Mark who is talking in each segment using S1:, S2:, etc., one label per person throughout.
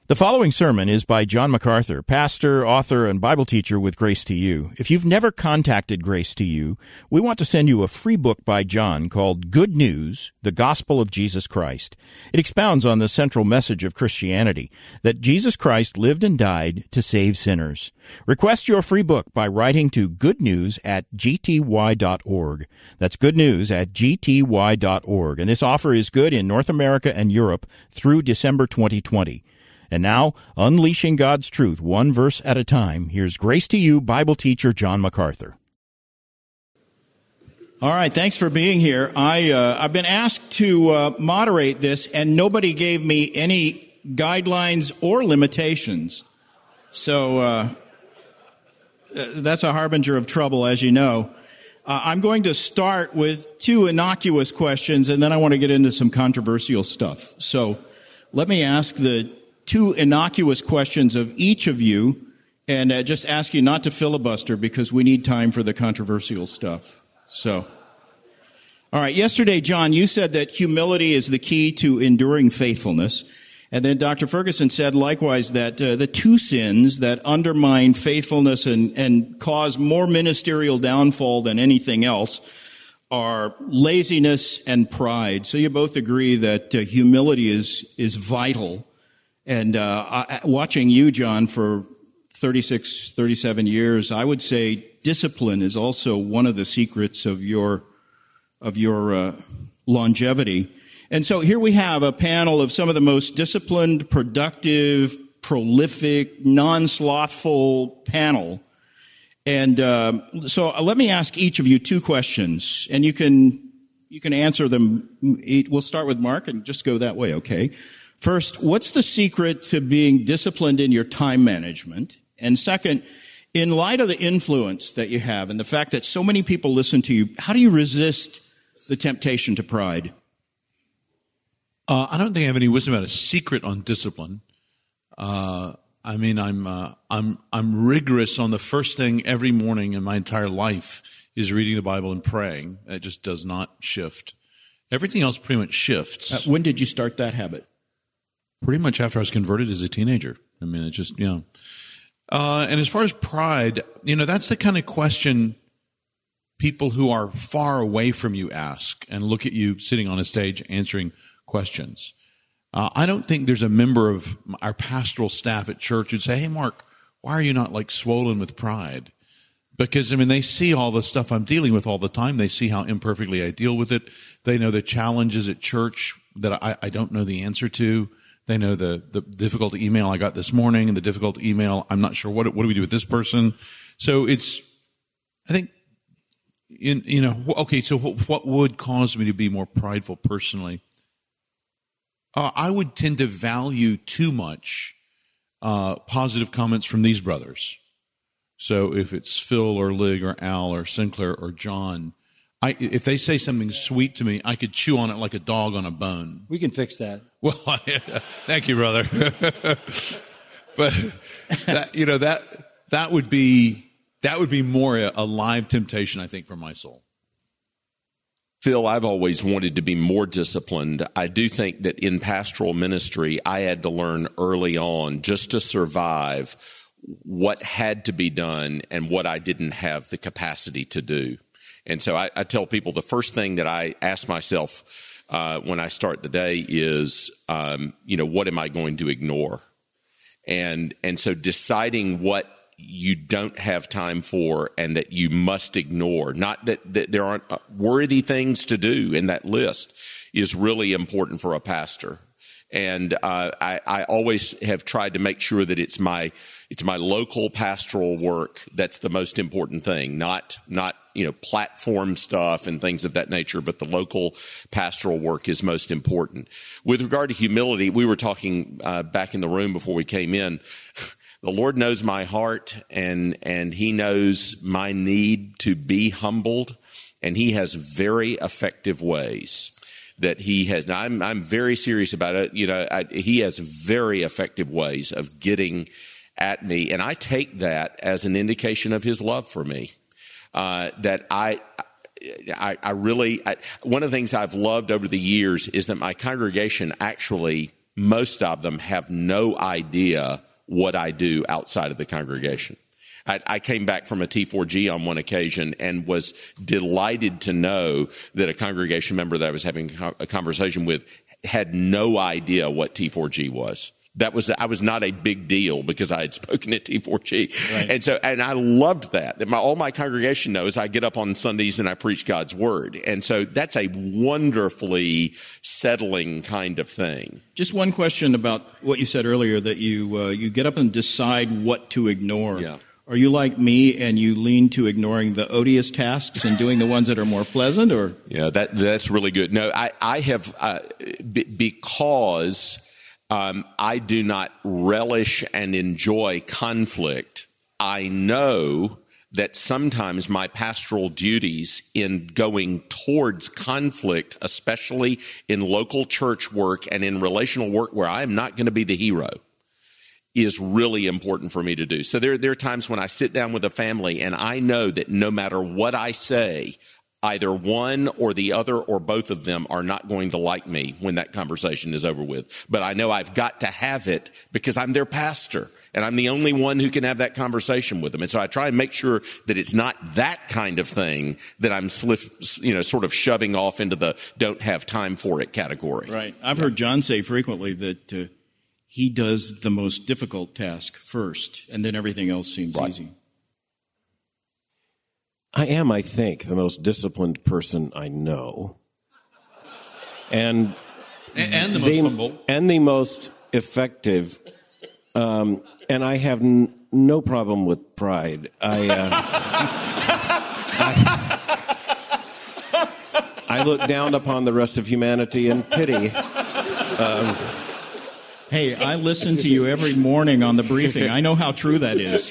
S1: The following sermon is by John MacArthur, pastor, author, and Bible teacher with Grace to You. If you've never contacted Grace to You, we want to send you a free book by John called Good News, the Gospel of Jesus Christ. It expounds on the central message of Christianity, that Jesus Christ lived and died to save sinners. Request your free book by writing to goodnews@gty.org. That's goodnews@gty.org. And this offer is good in North America and Europe through December 2020. And now, unleashing God's truth one verse at a time, here's Grace to You Bible teacher John MacArthur. All right, thanks for being here. I've been asked to moderate this, and nobody gave me any guidelines or limitations. So that's a harbinger of trouble, as you know. I'm going to start with two innocuous questions, and then I want to get into some controversial stuff. So let me ask the two innocuous questions of each of you, and just ask you not to filibuster because we need time for the controversial stuff. So, all right, yesterday, John, you said that humility is the key to enduring faithfulness. And then Dr. Ferguson said likewise that the two sins that undermine faithfulness and cause more ministerial downfall than anything else are laziness and pride. So you both agree that humility is vital. And watching you, John, for 36, 37 years, I would say discipline is also one of the secrets of your longevity. And so here we have a panel of some of the most disciplined, productive, prolific, non-slothful panel. And so let me ask each of you two questions, and you can answer them. We'll start with Mark and just go that way, okay? First, what's the secret to being disciplined in your time management? And second, in light of the influence that you have and the fact that so many people listen to you, how do you resist the temptation to pride?
S2: I don't think I have any wisdom about a secret on discipline. I'm rigorous on the first thing every morning in my entire life is reading the Bible and praying. It just does not shift. Everything else pretty much shifts.
S1: When did you start that habit?
S2: Pretty much after I was converted as a teenager. I mean, it just, and as far as pride, that's the kind of question people who are far away from you ask and look at you sitting on a stage answering questions. I don't think there's a member of our pastoral staff at church who'd say, hey, Mark, why are you not like swollen with pride? Because, they see all the stuff I'm dealing with all the time. They see how imperfectly I deal with it. They know the challenges at church that I don't know the answer to. They know the difficult email I got this morning and the difficult email. I'm not sure what do we do with this person. So I think, okay, so what would cause me to be more prideful personally? I would tend to value too much positive comments from these brothers. So if it's Phil or Lig or Al or Sinclair or John, if they say something sweet to me, I could chew on it like a dog on a bone.
S3: We can fix that.
S2: Well, thank you, brother. But that would be more a live temptation, I think, for my soul.
S4: Phil, I've always wanted to be more disciplined. I do think that in pastoral ministry, I had to learn early on just to survive what had to be done and what I didn't have the capacity to do. And so I tell people the first thing that I ask myself when I start the day is, what am I going to ignore? And so deciding what you don't have time for and that you must ignore, not that there aren't worthy things to do in that list, is really important for a pastor. And I always have tried to make sure that it's my local pastoral work that's the most important thing, not platform stuff and things of that nature, but the local pastoral work is most important. With regard to humility, we were talking back in the room before we came in. The Lord knows my heart, and He knows my need to be humbled, and He has very effective ways that He has. Now, I'm very serious about it. He has very effective ways of getting at me, and I take that as an indication of His love for me. That I really, one of the things I've loved over the years is that my congregation actually most of them have no idea what I do outside of the congregation. I came back from a T4G on one occasion and was delighted to know that a congregation member that I was having a conversation with had no idea what T4G was. I was not a big deal because I had spoken at T4G. Right. And I loved that all my congregation knows I get up on Sundays and I preach God's word. And so that's a wonderfully settling kind of thing.
S1: Just one question about what you said earlier, that you get up and decide what to ignore. Yeah. Are you like me and you lean to ignoring the odious tasks and doing the ones that are more pleasant? Or
S4: yeah, that's really good. No, I have because I do not relish and enjoy conflict. I know that sometimes my pastoral duties in going towards conflict, especially in local church work and in relational work where I am not going to be the hero, is really important for me to do. So there are times when I sit down with a family and I know that no matter what I say, either one or the other or both of them are not going to like me when that conversation is over with. But I know I've got to have it because I'm their pastor and I'm the only one who can have that conversation with them. And so I try and make sure that it's not that kind of thing that I'm sort of shoving off into the don't have time for it category.
S1: Right. I've heard John say frequently that he does the most difficult task first, and then everything else seems easy.
S3: I am, I think, the most disciplined person I know. And
S2: the most humble.
S3: And the most effective. And I have no problem with pride. I look down upon the rest of humanity in pity.
S1: Hey, I listen to you every morning on the briefing. I know how true that is.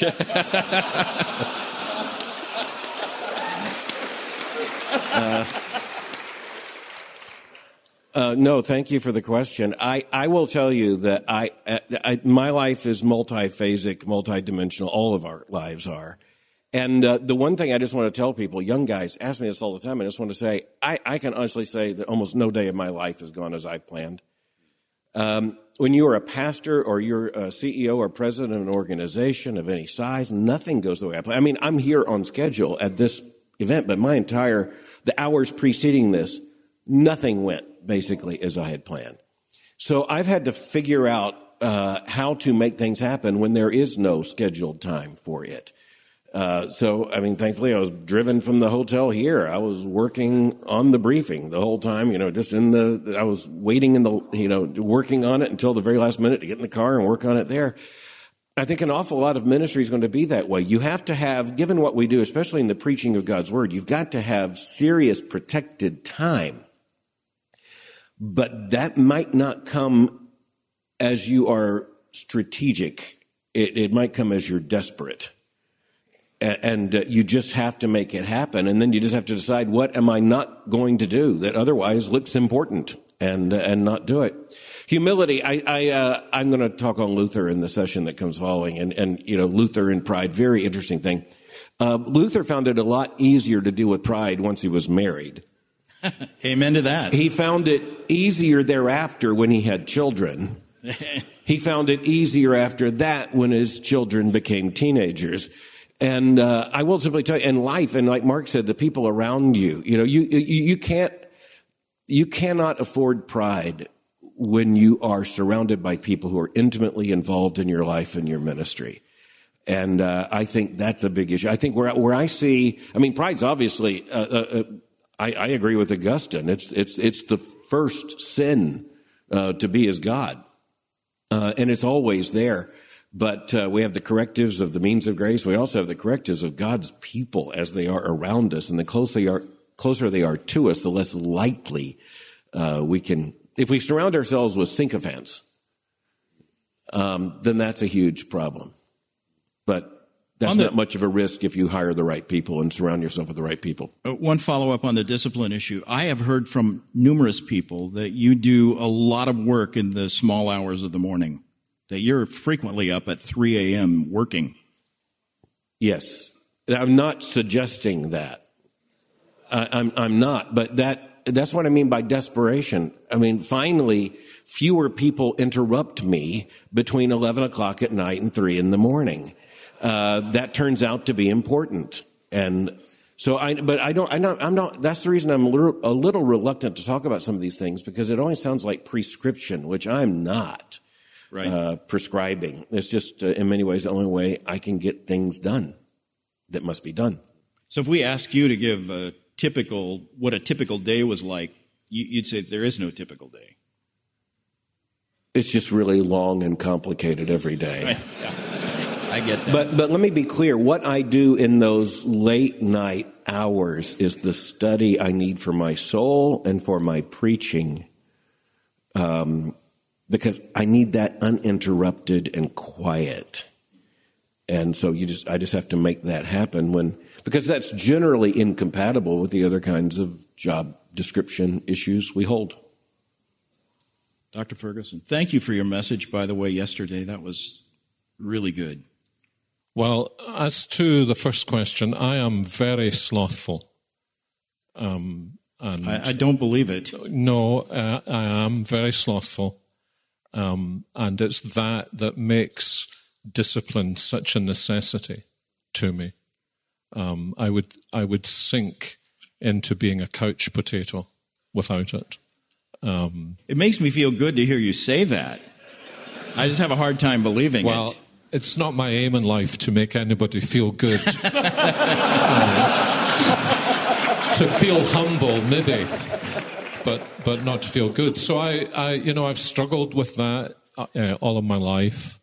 S3: No, thank you for the question. I will tell you that my life is multiphasic, multidimensional. All of our lives are. And the one thing I just want to tell people, young guys ask me this all the time, I just want to say, I can honestly say that almost no day of my life has gone as I planned. When you are a pastor or you're a CEO or president of an organization of any size, nothing goes the way I plan. I mean, I'm here on schedule at this event, but the hours preceding this, nothing went basically as I had planned. So I've had to figure out how to make things happen when there is no scheduled time for it. Thankfully I was driven from the hotel here. I was working on the briefing the whole time, I was waiting working on it until the very last minute to get in the car and work on it there. I think an awful lot of ministry is going to be that way. You have to have, given what we do, especially in the preaching of God's word, you've got to have serious protected time. But that might not come as you are strategic. It might come as you're desperate. And you just have to make it happen. And then you just have to decide, what am I not going to do that otherwise looks important, and not do it. Humility. I'm going to talk on Luther in the session that comes following. And Luther and pride, very interesting thing. Luther found it a lot easier to deal with pride once he was married.
S1: Amen to that.
S3: He found it easier thereafter when he had children. He found it easier after that when his children became teenagers. And I will simply tell you, in life, and like Mark said, the people around you, you cannot afford pride when you are surrounded by people who are intimately involved in your life and your ministry. And I think that's a big issue. I think where I see, pride's obviously, I agree with Augustine. It's the first sin to be as God, and it's always there. But we have the correctives of the means of grace. We also have the correctives of God's people as they are around us. And the closer they are to us, the less likely we can. If we surround ourselves with sycophants, then that's a huge problem. But that's not much of a risk if you hire the right people and surround yourself with the right people.
S1: One follow-up on the discipline issue. I have heard from numerous people that you do a lot of work in the small hours of the morning, that you're frequently up at 3 a.m. working.
S3: Yes. I'm not suggesting that. I'm not, but that's what I mean by desperation. Finally fewer people interrupt me between 11 o'clock at night and 3 in the morning. That turns out to be important. And so I'm not, that's the reason I'm a little reluctant to talk about some of these things, because it always sounds like prescription, which I'm not prescribing. It's just, in many ways, the only way I can get things done that must be done.
S1: So if we ask you to give what a typical day was like, you'd say there is no typical day.
S3: It's just really long and complicated every day.
S1: Right. Yeah. I get that.
S3: But let me be clear. What I do in those late night hours is the study I need for my soul and for my preaching, because I need that uninterrupted and quiet. And so I just have to make that happen because that's generally incompatible with the other kinds of job description issues we hold.
S1: Dr. Ferguson, thank you for your message, by the way, yesterday. That was really good.
S5: Well, as to the first question, I am very slothful. And
S1: I don't believe it.
S5: No, I am very slothful. And it's that makes discipline such a necessity to me. I would sink into being a couch potato without it.
S1: It makes me feel good to hear you say that. I just have a hard time believing it.
S5: Well, it's not my aim in life to make anybody feel good. To feel humble, maybe, but not to feel good. So I've struggled with that all of my life.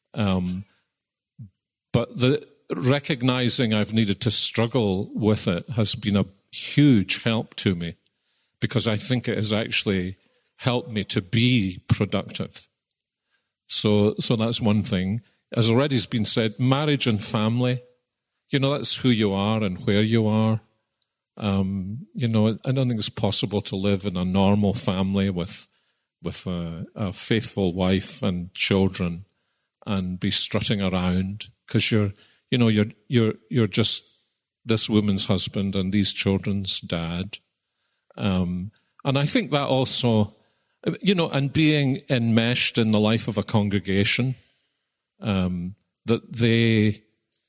S5: But recognizing I've needed to struggle with it has been a huge help to me, because I think it has actually helped me to be productive. So that's one thing. As already has been said, marriage and family, that's who you are and where you are. I don't think it's possible to live in a normal family with a faithful wife and children and be strutting around, because you're just this woman's husband and these children's dad. And I think that also, and being enmeshed in the life of a congregation, that they,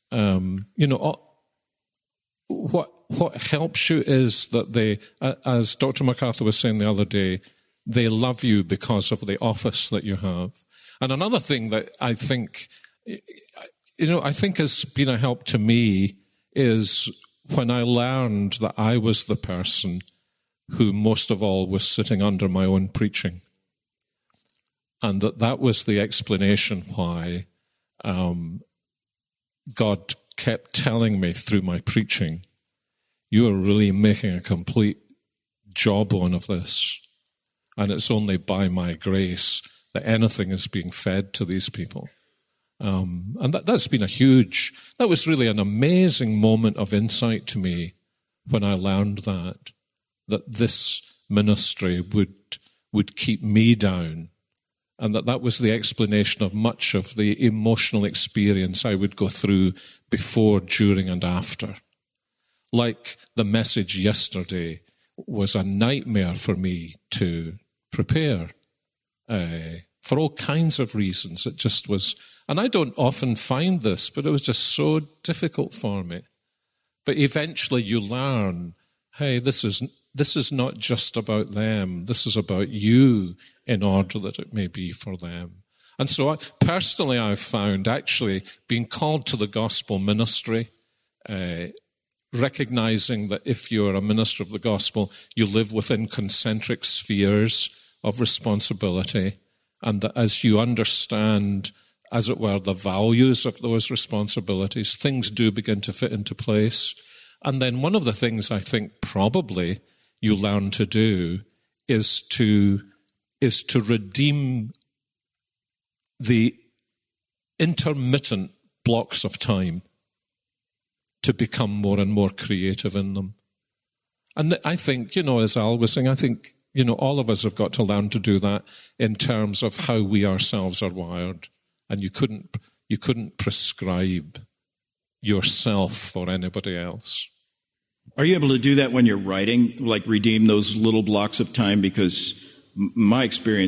S5: what helps you is that they, as Dr. MacArthur was saying the other day, they love you because of the office that you have. And another thing that I think has been a help to me is when I learned that I was the person who most of all was sitting under my own preaching. And that was the explanation why God kept telling me through my preaching, you are really making a complete jawbone of this. And it's only by my grace that anything is being fed to these people. And that's been that was really an amazing moment of insight to me when I learned that this ministry would keep me down, and that was the explanation of much of the emotional experience I would go through before, during, and after. Like the message yesterday was a nightmare for me to prepare for all kinds of reasons. It just was, and I don't often find this, but it was just so difficult for me. But eventually you learn, hey, this is not just about them. This is about you, in order that it may be for them. And so I've found actually being called to the gospel ministry, recognizing that if you're a minister of the gospel, you live within concentric spheres of responsibility, and that as you understand, as it were, the values of those responsibilities, things do begin to fit into place. And then one of the things I think probably you learn to do is to redeem the intermittent blocks of time to become more and more creative in them. And I think, as Al was saying, I think, all of us have got to learn to do that in terms of how we ourselves are wired. And you couldn't prescribe yourself for anybody else.
S1: Are you able to do that when you're writing, like redeem those little blocks of time? Because my experience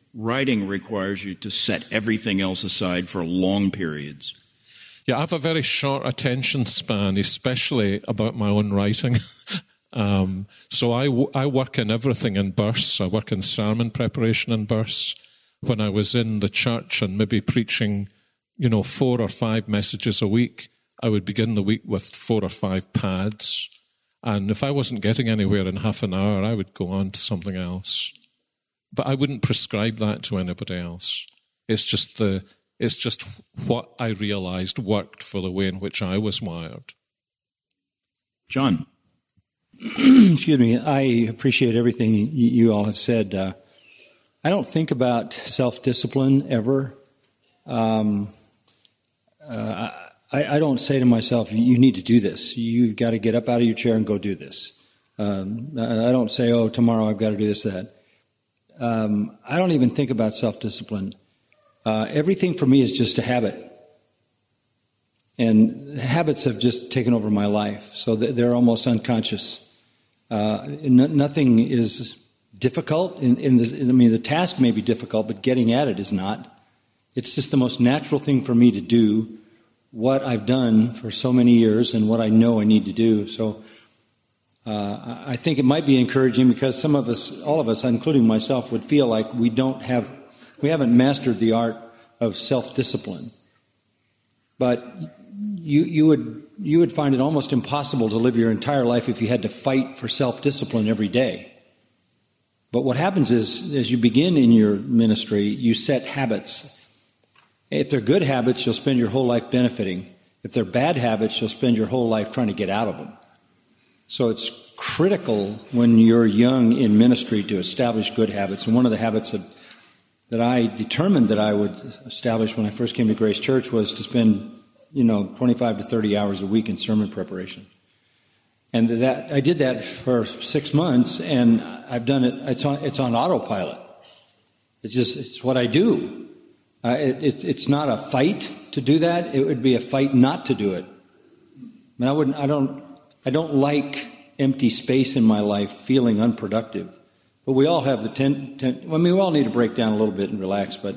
S1: Writing requires you to set everything else aside for long periods.
S5: Yeah, I have a very short attention span, especially about my own writing. So I work in everything in bursts. I work in sermon preparation in bursts. When I was in the church and maybe preaching, 4 or 5 messages a week, I would begin the week with 4 or 5 pads. And if I wasn't getting anywhere in half an hour, I would go on to something else. But I wouldn't prescribe that to anybody else. It's just what I realized worked for the way in which I was wired.
S1: John.
S6: Excuse me. I appreciate everything you all have said. I don't think about self-discipline ever. I don't say to myself, you need to do this. You've got to get up out of your chair and go do this. I don't say, tomorrow I've got to do this, that. I don't even think about self-discipline. Everything for me is just a habit. And habits have just taken over my life, so they're almost unconscious. Nothing is difficult. The task may be difficult, but getting at it is not. It's just the most natural thing for me to do what I've done for so many years and what I know I need to do. So I think it might be encouraging because some of us, all of us, including myself, would feel like we haven't mastered the art of self-discipline. But you would find it almost impossible to live your entire life if you had to fight for self-discipline every day. But what happens is, as you begin in your ministry, you set habits. If they're good habits, you'll spend your whole life benefiting. If they're bad habits, you'll spend your whole life trying to get out of them. So it's critical when you're young in ministry to establish good habits. And one of the habits that I determined that I would establish when I first came to Grace Church was to spend 25 to 30 hours a week in sermon preparation. And that I did that for 6 months, and I've done it. It's on autopilot. It's what I do. It's not a fight to do that. It would be a fight not to do it. I don't like empty space in my life, feeling unproductive. But we all have we all need to break down a little bit and relax. But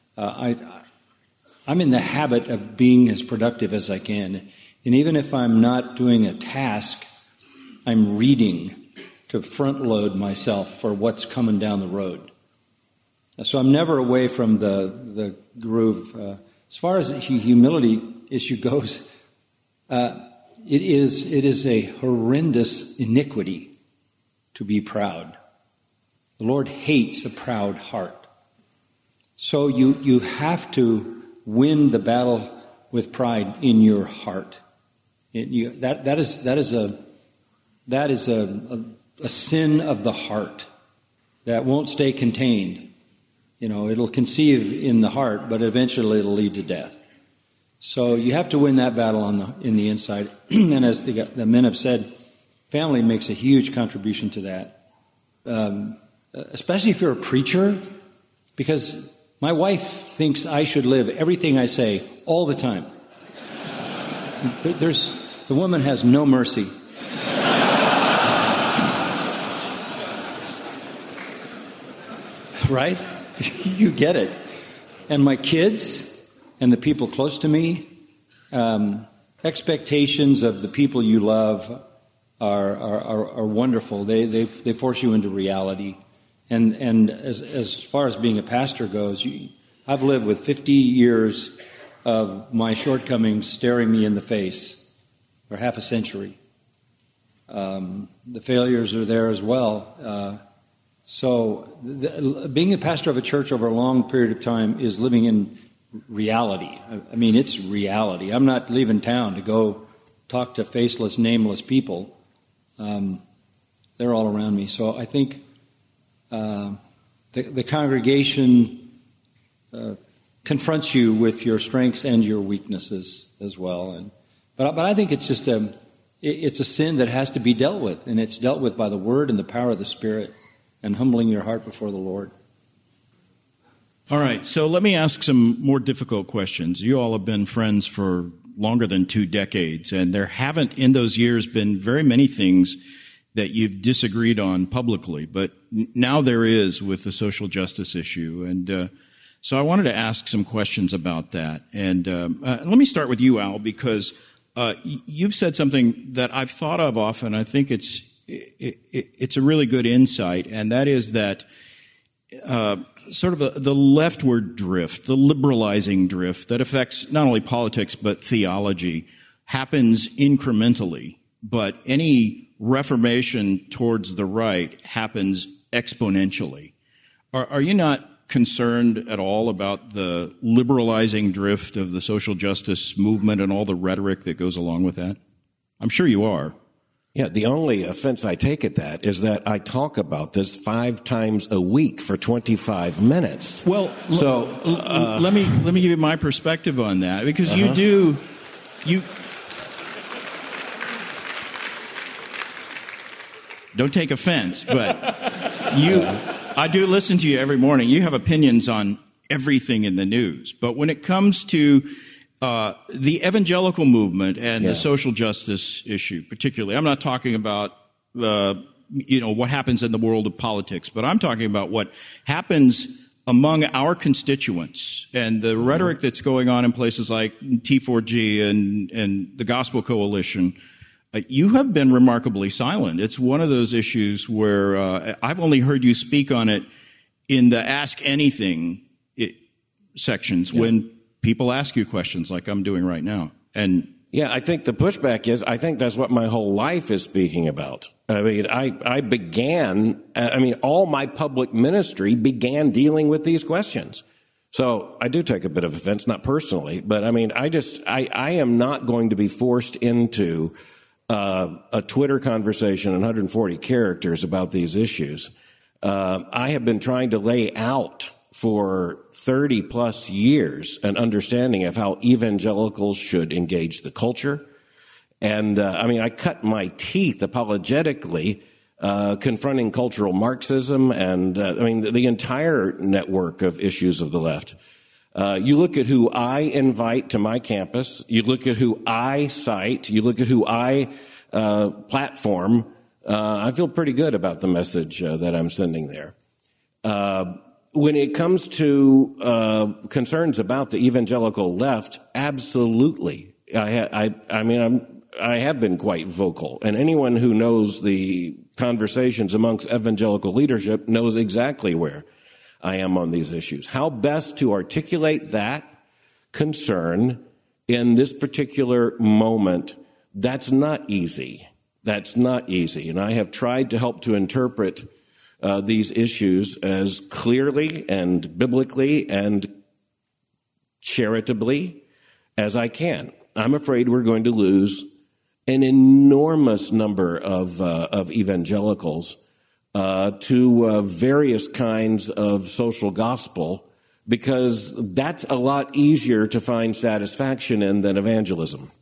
S6: I'm in the habit of being as productive as I can. And even if I'm not doing a task, I'm reading to front load myself for what's coming down the road. So I'm never away from the groove. As far as the humility issue goes, it is a horrendous iniquity to be proud. The Lord hates a proud heart. So you have to win the battle with pride in your heart. That is a sin of the heart that won't stay contained. It'll conceive in the heart, but eventually it'll lead to death. So you have to win that battle in the inside. And as the men have said, family makes a huge contribution to that. Especially if you're a preacher, because my wife thinks I should live everything I say all the time. The woman has no mercy. Right? You get it. And my kids and the people close to me, expectations of the people you love are wonderful. They force you into reality. And as far as being a pastor goes, I've lived with 50 years of my shortcomings staring me in the face for half a century. The failures are there as well. So being a pastor of a church over a long period of time is living in reality. I mean, it's reality. I'm not leaving town to go talk to faceless, nameless people. They're all around me. So I think the congregation confronts you with your strengths and your weaknesses as well. But I think it's just it's a sin that has to be dealt with, and it's dealt with by the Word and the power of the Spirit and humbling your heart before the Lord.
S1: All right, so let me ask some more difficult questions. You all have been friends for longer than 2 decades, and there haven't in those years been very many things that you've disagreed on publicly, but now there is with the social justice issue. And so I wanted to ask some questions about that. And let me start with you, Al, because you've said something that I've thought of often. I think it's a really good insight, and that is that sort of the leftward drift, the liberalizing drift that affects not only politics but theology happens incrementally, but any reformation towards the right happens exponentially. Are you not concerned at all about the liberalizing drift of the social justice movement and all the rhetoric that goes along with that? I'm sure you are.
S3: Yeah, the only offense I take at that is that I talk about this 5 times a week for 25 minutes.
S1: Well, so let me give you my perspective on that, because you don't take offense, but I do listen to you every morning. You have opinions on everything in the news, but when it comes to the evangelical movement and the social justice issue, particularly, I'm not talking about what happens in the world of politics, but I'm talking about what happens among our constituents and the rhetoric that's going on in places like T4G and the Gospel Coalition. You have been remarkably silent. It's one of those issues where I've only heard you speak on it in the Ask Anything sections when people ask you questions like I'm doing right now. And
S3: yeah, I think the pushback is, I think that's what my whole life is speaking about. I mean, all my public ministry began dealing with these questions. So I do take a bit of offense, not personally, but I mean, I am not going to be forced into a Twitter conversation in 140 characters about these issues. I have been trying to lay out for 30 plus years an understanding of how evangelicals should engage the culture. And I cut my teeth apologetically confronting cultural Marxism and the entire network of issues of the left. You look at who I invite to my campus, you look at who I cite, you look at who I platform, I feel pretty good about the message that I'm sending there. When it comes to concerns about the evangelical left, absolutely. I have been quite vocal, and anyone who knows the conversations amongst evangelical leadership knows exactly where I am on these issues. How best to articulate that concern in this particular moment, that's not easy. That's not easy. And I have tried to help to interpret these issues as clearly and biblically and charitably as I can. I'm afraid we're going to lose an enormous number of evangelicals to various kinds of social gospel, because that's a lot easier to find satisfaction in than evangelism.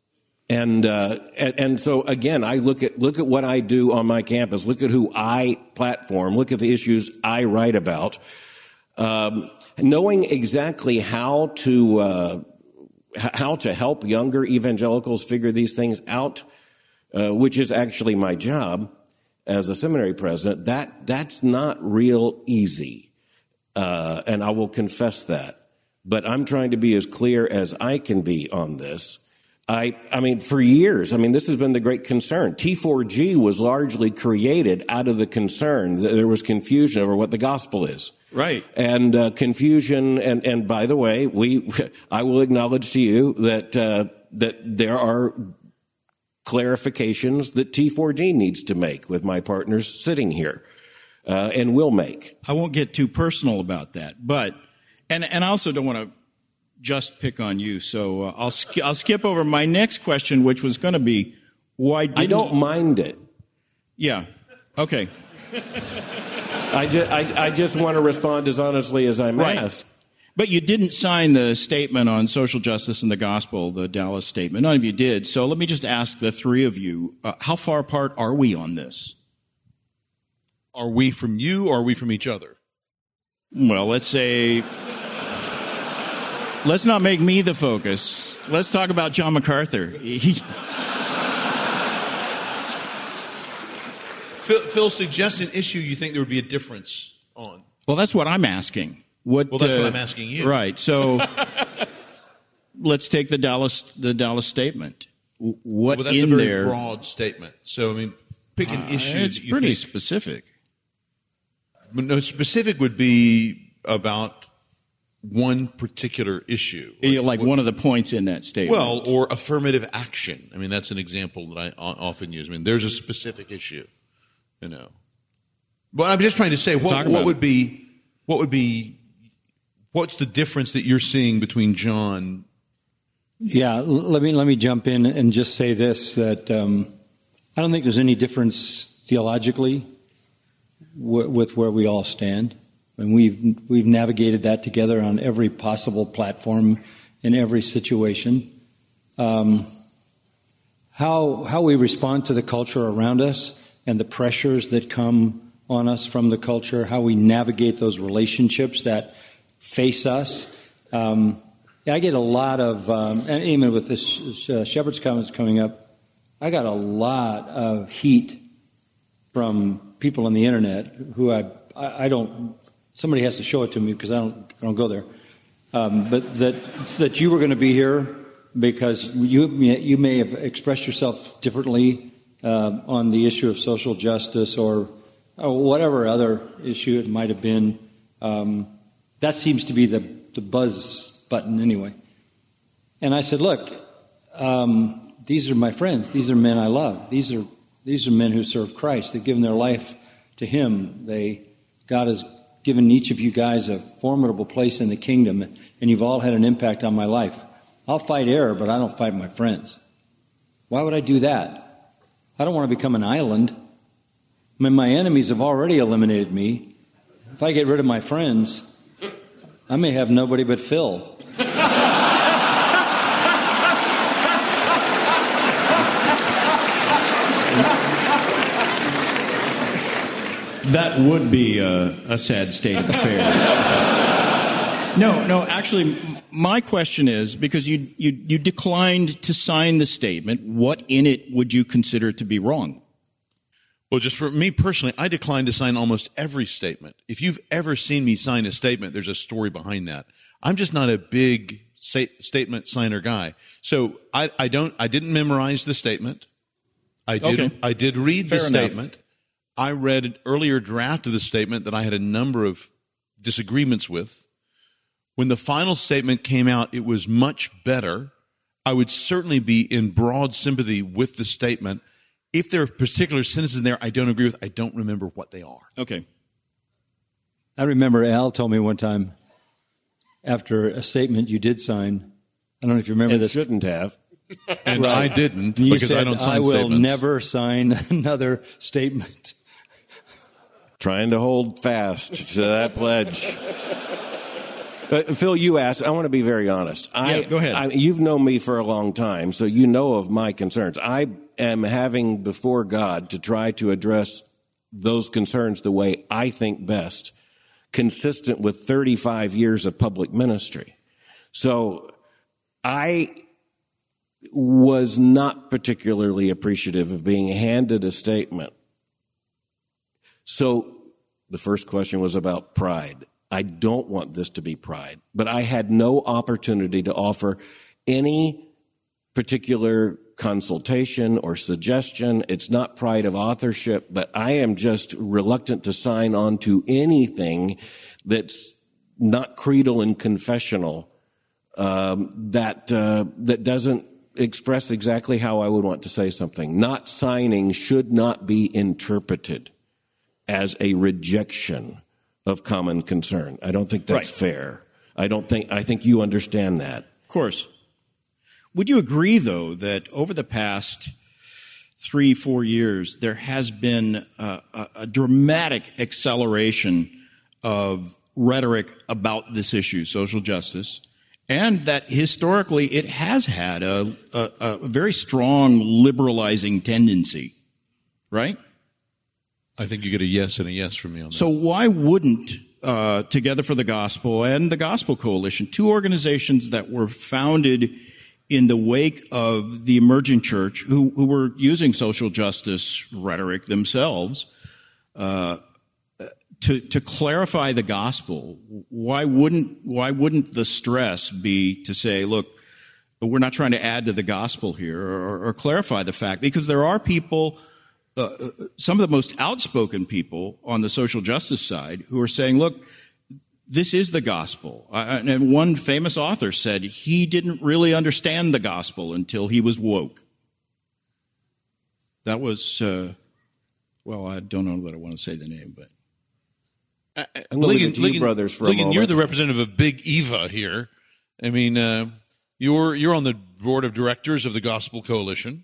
S3: And so again, I look at what I do on my campus, look at who I platform, look at the issues I write about, knowing exactly how to help younger evangelicals figure these things out, which is actually my job as a seminary president. That's not real easy, and I will confess that. But I'm trying to be as clear as I can be on this. For years, this has been the great concern. T4G was largely created out of the concern that there was confusion over what the gospel is.
S1: Right.
S3: And confusion, and by the way, I will acknowledge to you that there are clarifications that T4G needs to make with my partners sitting here, and will make.
S1: I won't get too personal about that, but, and I also don't want to just pick on you, so I'll skip over my next question, which was going to be, why didn't...
S3: I don't mind it.
S1: Yeah. Okay.
S3: I just want to respond as honestly as I'm asked.
S1: But you didn't sign the statement on social justice and the gospel, the Dallas statement. None of you did. So let me just ask the three of you, how far apart are we on this?
S2: Are we from you or are we from each other?
S1: Well, let's say... Let's not make me the focus. Let's talk about John MacArthur.
S2: Phil, suggest an issue you think there would be a difference on.
S1: Well, that's what I'm asking.
S2: Well, that's what I'm asking you.
S1: Right. So let's take the Dallas statement. What
S2: that's
S1: in
S2: a very
S1: there?
S2: broad statement. So, I mean, pick an issue.
S1: It's
S2: that you
S1: pretty
S2: think,
S1: specific.
S2: But no, specific would be about one particular issue.
S1: Like one of the points in that statement.
S2: Well, or affirmative action. I mean, that's an example that I often use. I mean, there's a specific issue, you know. But I'm just trying to say, what's the difference that you're seeing between John?
S6: Yeah, let me jump in and just say this, that I don't think there's any difference theologically with where we all stand. And we've navigated that together on every possible platform in every situation. How we respond to the culture around us and the pressures that come on us from the culture, how we navigate those relationships that face us. I get a lot of, and even with this Shepherd's Conference coming up, I got a lot of heat from people on the internet who I don't. Somebody has to show it to me because I don't go there. But that you were going to be here because you may have expressed yourself differently on the issue of social justice or whatever other issue it might have been. That seems to be the buzz button anyway. And I said, look, these are my friends. These are men I love. These are men who serve Christ. They've given their life to Him. God has given each of you guys a formidable place in the kingdom, and you've all had an impact on my life. I'll fight error, but I don't fight my friends. Why would I do that? I don't want to become an island. I mean, my enemies have already eliminated me. If I get rid of my friends, I may have nobody but Phil.
S1: That would be a sad state of affairs. No, actually, my question is, because you declined to sign the statement, what in it would you consider to be wrong?
S2: Well, just for me personally, I decline to sign almost every statement. If you've ever seen me sign a statement, there's a story behind that. I'm just not a big statement signer guy. So I didn't memorize the statement. I did read the statement. I read an earlier draft of the statement that I had a number of disagreements with. When the final statement came out, it was much better. I would certainly be in broad sympathy with the statement. If there are particular sentences in there I don't agree with, I don't remember what they are.
S1: Okay.
S6: I remember Al told me one time after a statement you did sign, I don't know if you remember this.
S3: Shouldn't have.
S2: And right. I didn't
S6: you
S2: because
S6: said,
S2: I don't sign
S6: statements. I will
S2: statements.
S6: never sign another statement.
S3: Trying to hold fast to that pledge. Phil, you asked. I want to be very honest.
S1: Go ahead.
S3: You've known me for a long time, so you know of my concerns. I am having before God to try to address those concerns the way I think best, consistent with 35 years of public ministry. So I was not particularly appreciative of being handed a statement. So the first question was about pride. I don't want this to be pride, but I had no opportunity to offer any particular consultation or suggestion. It's not pride of authorship, but I am just reluctant to sign on to anything that's not creedal and confessional, that doesn't express exactly how I would want to say something. Not signing should not be interpreted as a rejection of common concern. I don't think that's fair. I think you understand that.
S1: Of course. Would you agree, though, that over the past 3-4 years, there has been a dramatic acceleration of rhetoric about this issue, social justice, and that historically it has had a very strong liberalizing tendency, right?
S2: I think you get a yes and a yes from me on that.
S1: So why wouldn't Together for the Gospel and the Gospel Coalition, two organizations that were founded in the wake of the emerging church, who were using social justice rhetoric themselves, to clarify the gospel, why wouldn't the stress be to say, look, we're not trying to add to the gospel here or clarify the fact? Because there are people, some of the most outspoken people on the social justice side, who are saying, look, this is the gospel. And one famous author said he didn't really understand the gospel until he was woke. That was, well, I don't know that I want to say the name, but.
S2: Ligon,
S3: brothers for a moment.
S2: you're the representative of Big Eva here. I mean, you're on the board of directors of the Gospel Coalition.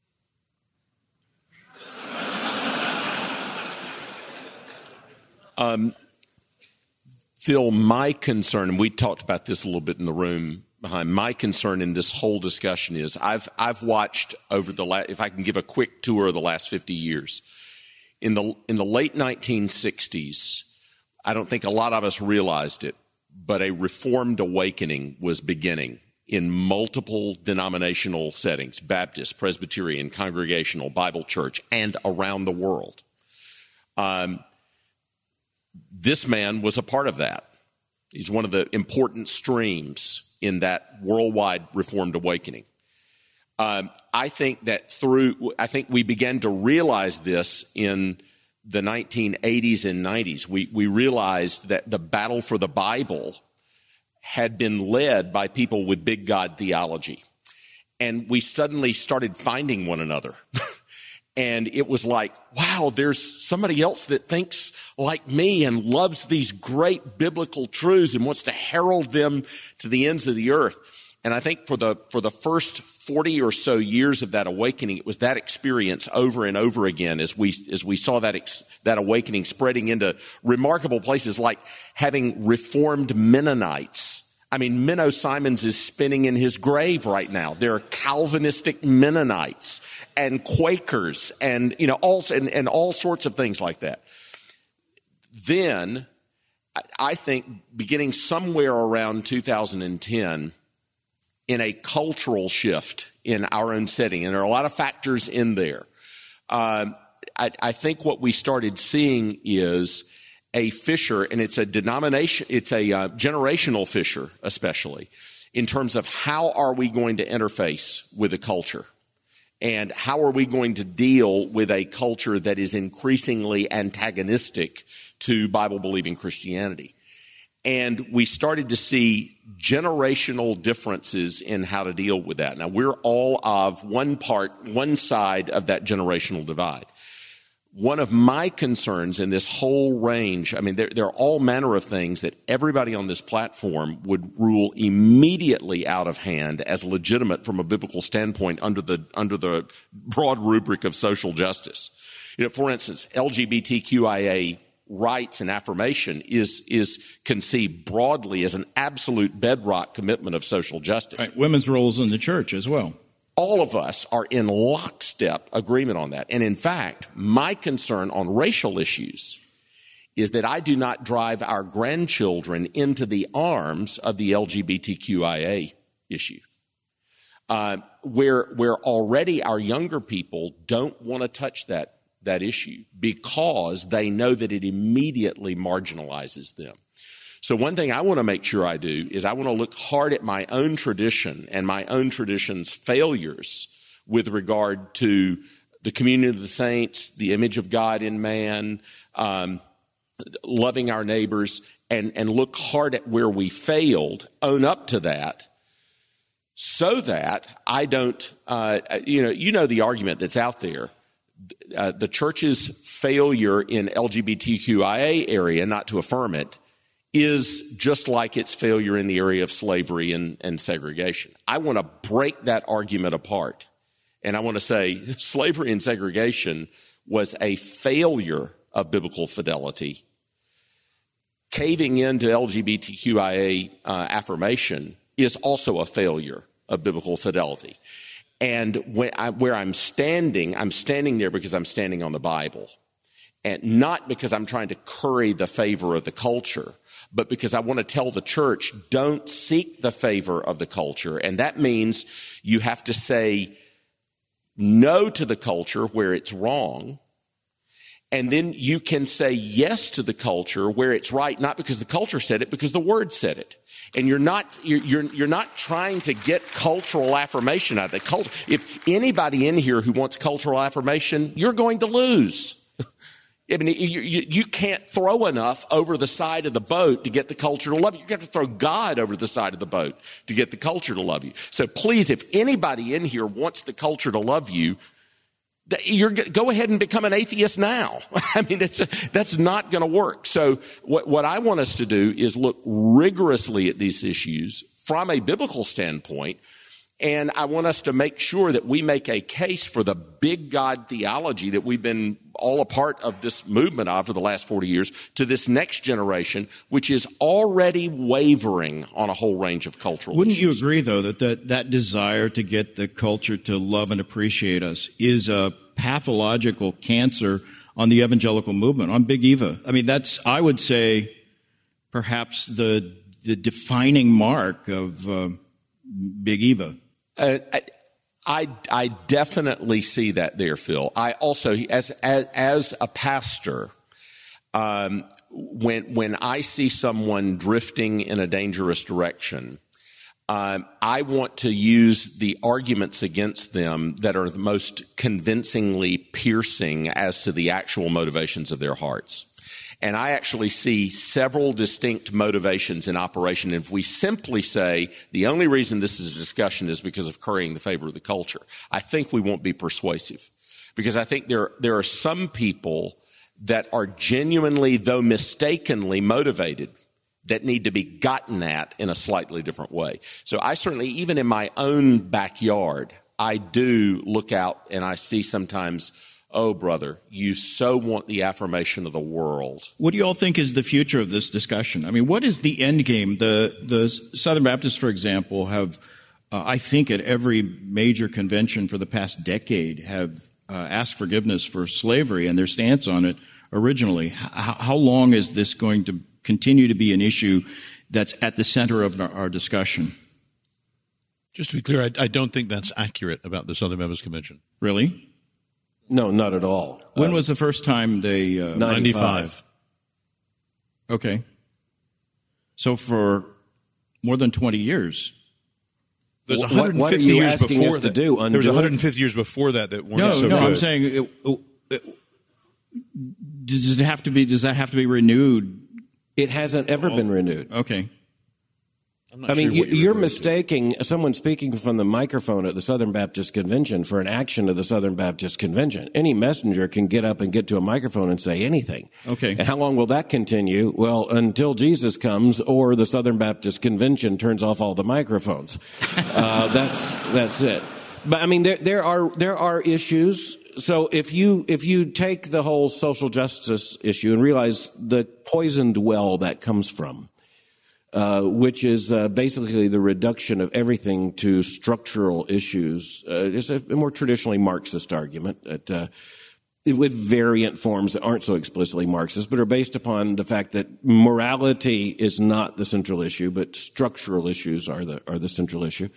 S4: Phil, my concern, and we talked about this a little bit in the room behind, my concern in this whole discussion is I've watched over the last, if I can give a quick tour of the last 50 years, in the late 1960s, I don't think a lot of us realized it, but a Reformed awakening was beginning in multiple denominational settings, Baptist, Presbyterian, Congregational, Bible Church, and around the world. This man was a part of that. He's one of the important streams in that worldwide Reformed awakening. I think we began to realize this in the 1980s and 90s. We realized that the battle for the Bible had been led by people with big God theology. And we suddenly started finding one another. And it was like, wow, there's somebody else that thinks like me and loves these great biblical truths and wants to herald them to the ends of the earth. And I think for the first 40 or so years of that awakening, it was that experience over and over again as we saw that awakening spreading into remarkable places like having Reformed Mennonites. I mean, Menno Simons is spinning in his grave right now. There are Calvinistic Mennonites and Quakers and all sorts of things like that. Then I think beginning somewhere around 2010, in a cultural shift in our own setting, and there are a lot of factors in there. I think what we started seeing is a fissure, and it's a generational fissure, especially in terms of how are we going to interface with the culture, and how are we going to deal with a culture that is increasingly antagonistic to Bible-believing Christianity. And we started to see generational differences in how to deal with that. Now, we're all of one side of that generational divide. One of my concerns in this whole range, I mean, there are all manner of things that everybody on this platform would rule immediately out of hand as legitimate from a biblical standpoint under the broad rubric of social justice. For instance, LGBTQIA rights and affirmation is conceived broadly as an absolute bedrock commitment of social justice.
S1: Right. Women's roles in the church as well.
S4: All of us are in lockstep agreement on that. And in fact, my concern on racial issues is that I do not drive our grandchildren into the arms of the LGBTQIA issue, where already our younger people don't want to touch that issue because they know that it immediately marginalizes them. So one thing I want to make sure I do is I want to look hard at my own tradition and my own tradition's failures with regard to the communion of the saints, the image of God in man, loving our neighbors, and look hard at where we failed, own up to that, so that I don't, the argument that's out there. The church's failure in LGBTQIA area, not to affirm it, is just like its failure in the area of slavery and segregation. I want to break that argument apart. And I want to say slavery and segregation was a failure of biblical fidelity. Caving into LGBTQIA affirmation is also a failure of biblical fidelity. And where I'm standing there because I'm standing on the Bible, and not because I'm trying to curry the favor of the culture, but because I want to tell the church, don't seek the favor of the culture. And that means you have to say no to the culture where it's wrong, And then you can say yes to the culture where it's right, not because the culture said it, because the Word said it. And you're not trying to get cultural affirmation out of the culture. If anybody in here who wants cultural affirmation, you're going to lose. I mean, you can't throw enough over the side of the boat to get the culture to love you. You have to throw God over the side of the boat to get the culture to love you. So please, if anybody in here wants the culture to love you, go ahead and become an atheist now. I mean, that's not going to work. So what I want us to do is look rigorously at these issues from a biblical standpoint. And I want us to make sure that we make a case for the big God theology that we've been all a part of this movement of for the last 40 years to this next generation, which is already wavering on a whole range of cultural
S1: Wouldn't
S4: issues.
S1: you agree, though, that desire to get the culture to love and appreciate us is a pathological cancer on the evangelical movement, on Big Eva? I mean, that's, I would say, perhaps the defining mark of Big Eva.
S4: I definitely see that there, Phil. I also, as a pastor, when I see someone drifting in a dangerous direction, I want to use the arguments against them that are the most convincingly piercing as to the actual motivations of their hearts. And I actually see several distinct motivations in operation. If we simply say the only reason this is a discussion is because of currying the favor of the culture, I think we won't be persuasive. Because I think there are some people that are genuinely, though mistakenly, motivated that need to be gotten at in a slightly different way. So I certainly, even in my own backyard, I do look out and I see sometimes, oh, brother, you so want the affirmation of the world.
S1: What do you all think is the future of this discussion? I mean, what is the end game? The Southern Baptists, for example, have, I think at every major convention for the past decade, have asked forgiveness for slavery and their stance on it originally. How long is this going to continue to be an issue that's at the center of our discussion?
S2: Just to be clear, I don't think that's accurate about the Southern Baptist Convention.
S1: Really?
S3: No, not at all.
S1: When was the first time they...
S3: 95.
S1: Okay. So for more than 20 years.
S2: There's
S3: What
S2: 150
S3: are you
S2: years
S3: asking
S2: before
S3: us to
S2: that.
S3: do?
S2: There was
S3: Undo it?
S2: 150 years before that weren't so good.
S1: I'm saying, does that have to be renewed?
S3: It hasn't ever been renewed.
S1: Okay.
S3: I mean, you're mistaking someone speaking from the microphone at the Southern Baptist Convention for an action of the Southern Baptist Convention. Any messenger can get up and get to a microphone and say anything.
S1: Okay.
S3: And how long will that continue? Well, until Jesus comes or the Southern Baptist Convention turns off all the microphones. That's it. But I mean, there are issues. So if you take the whole social justice issue and realize the poisoned well that comes from, which is basically the reduction of everything to structural issues. It's a more traditionally Marxist argument with variant forms that aren't so explicitly Marxist, but are based upon the fact that morality is not the central issue, but structural issues are the central issue.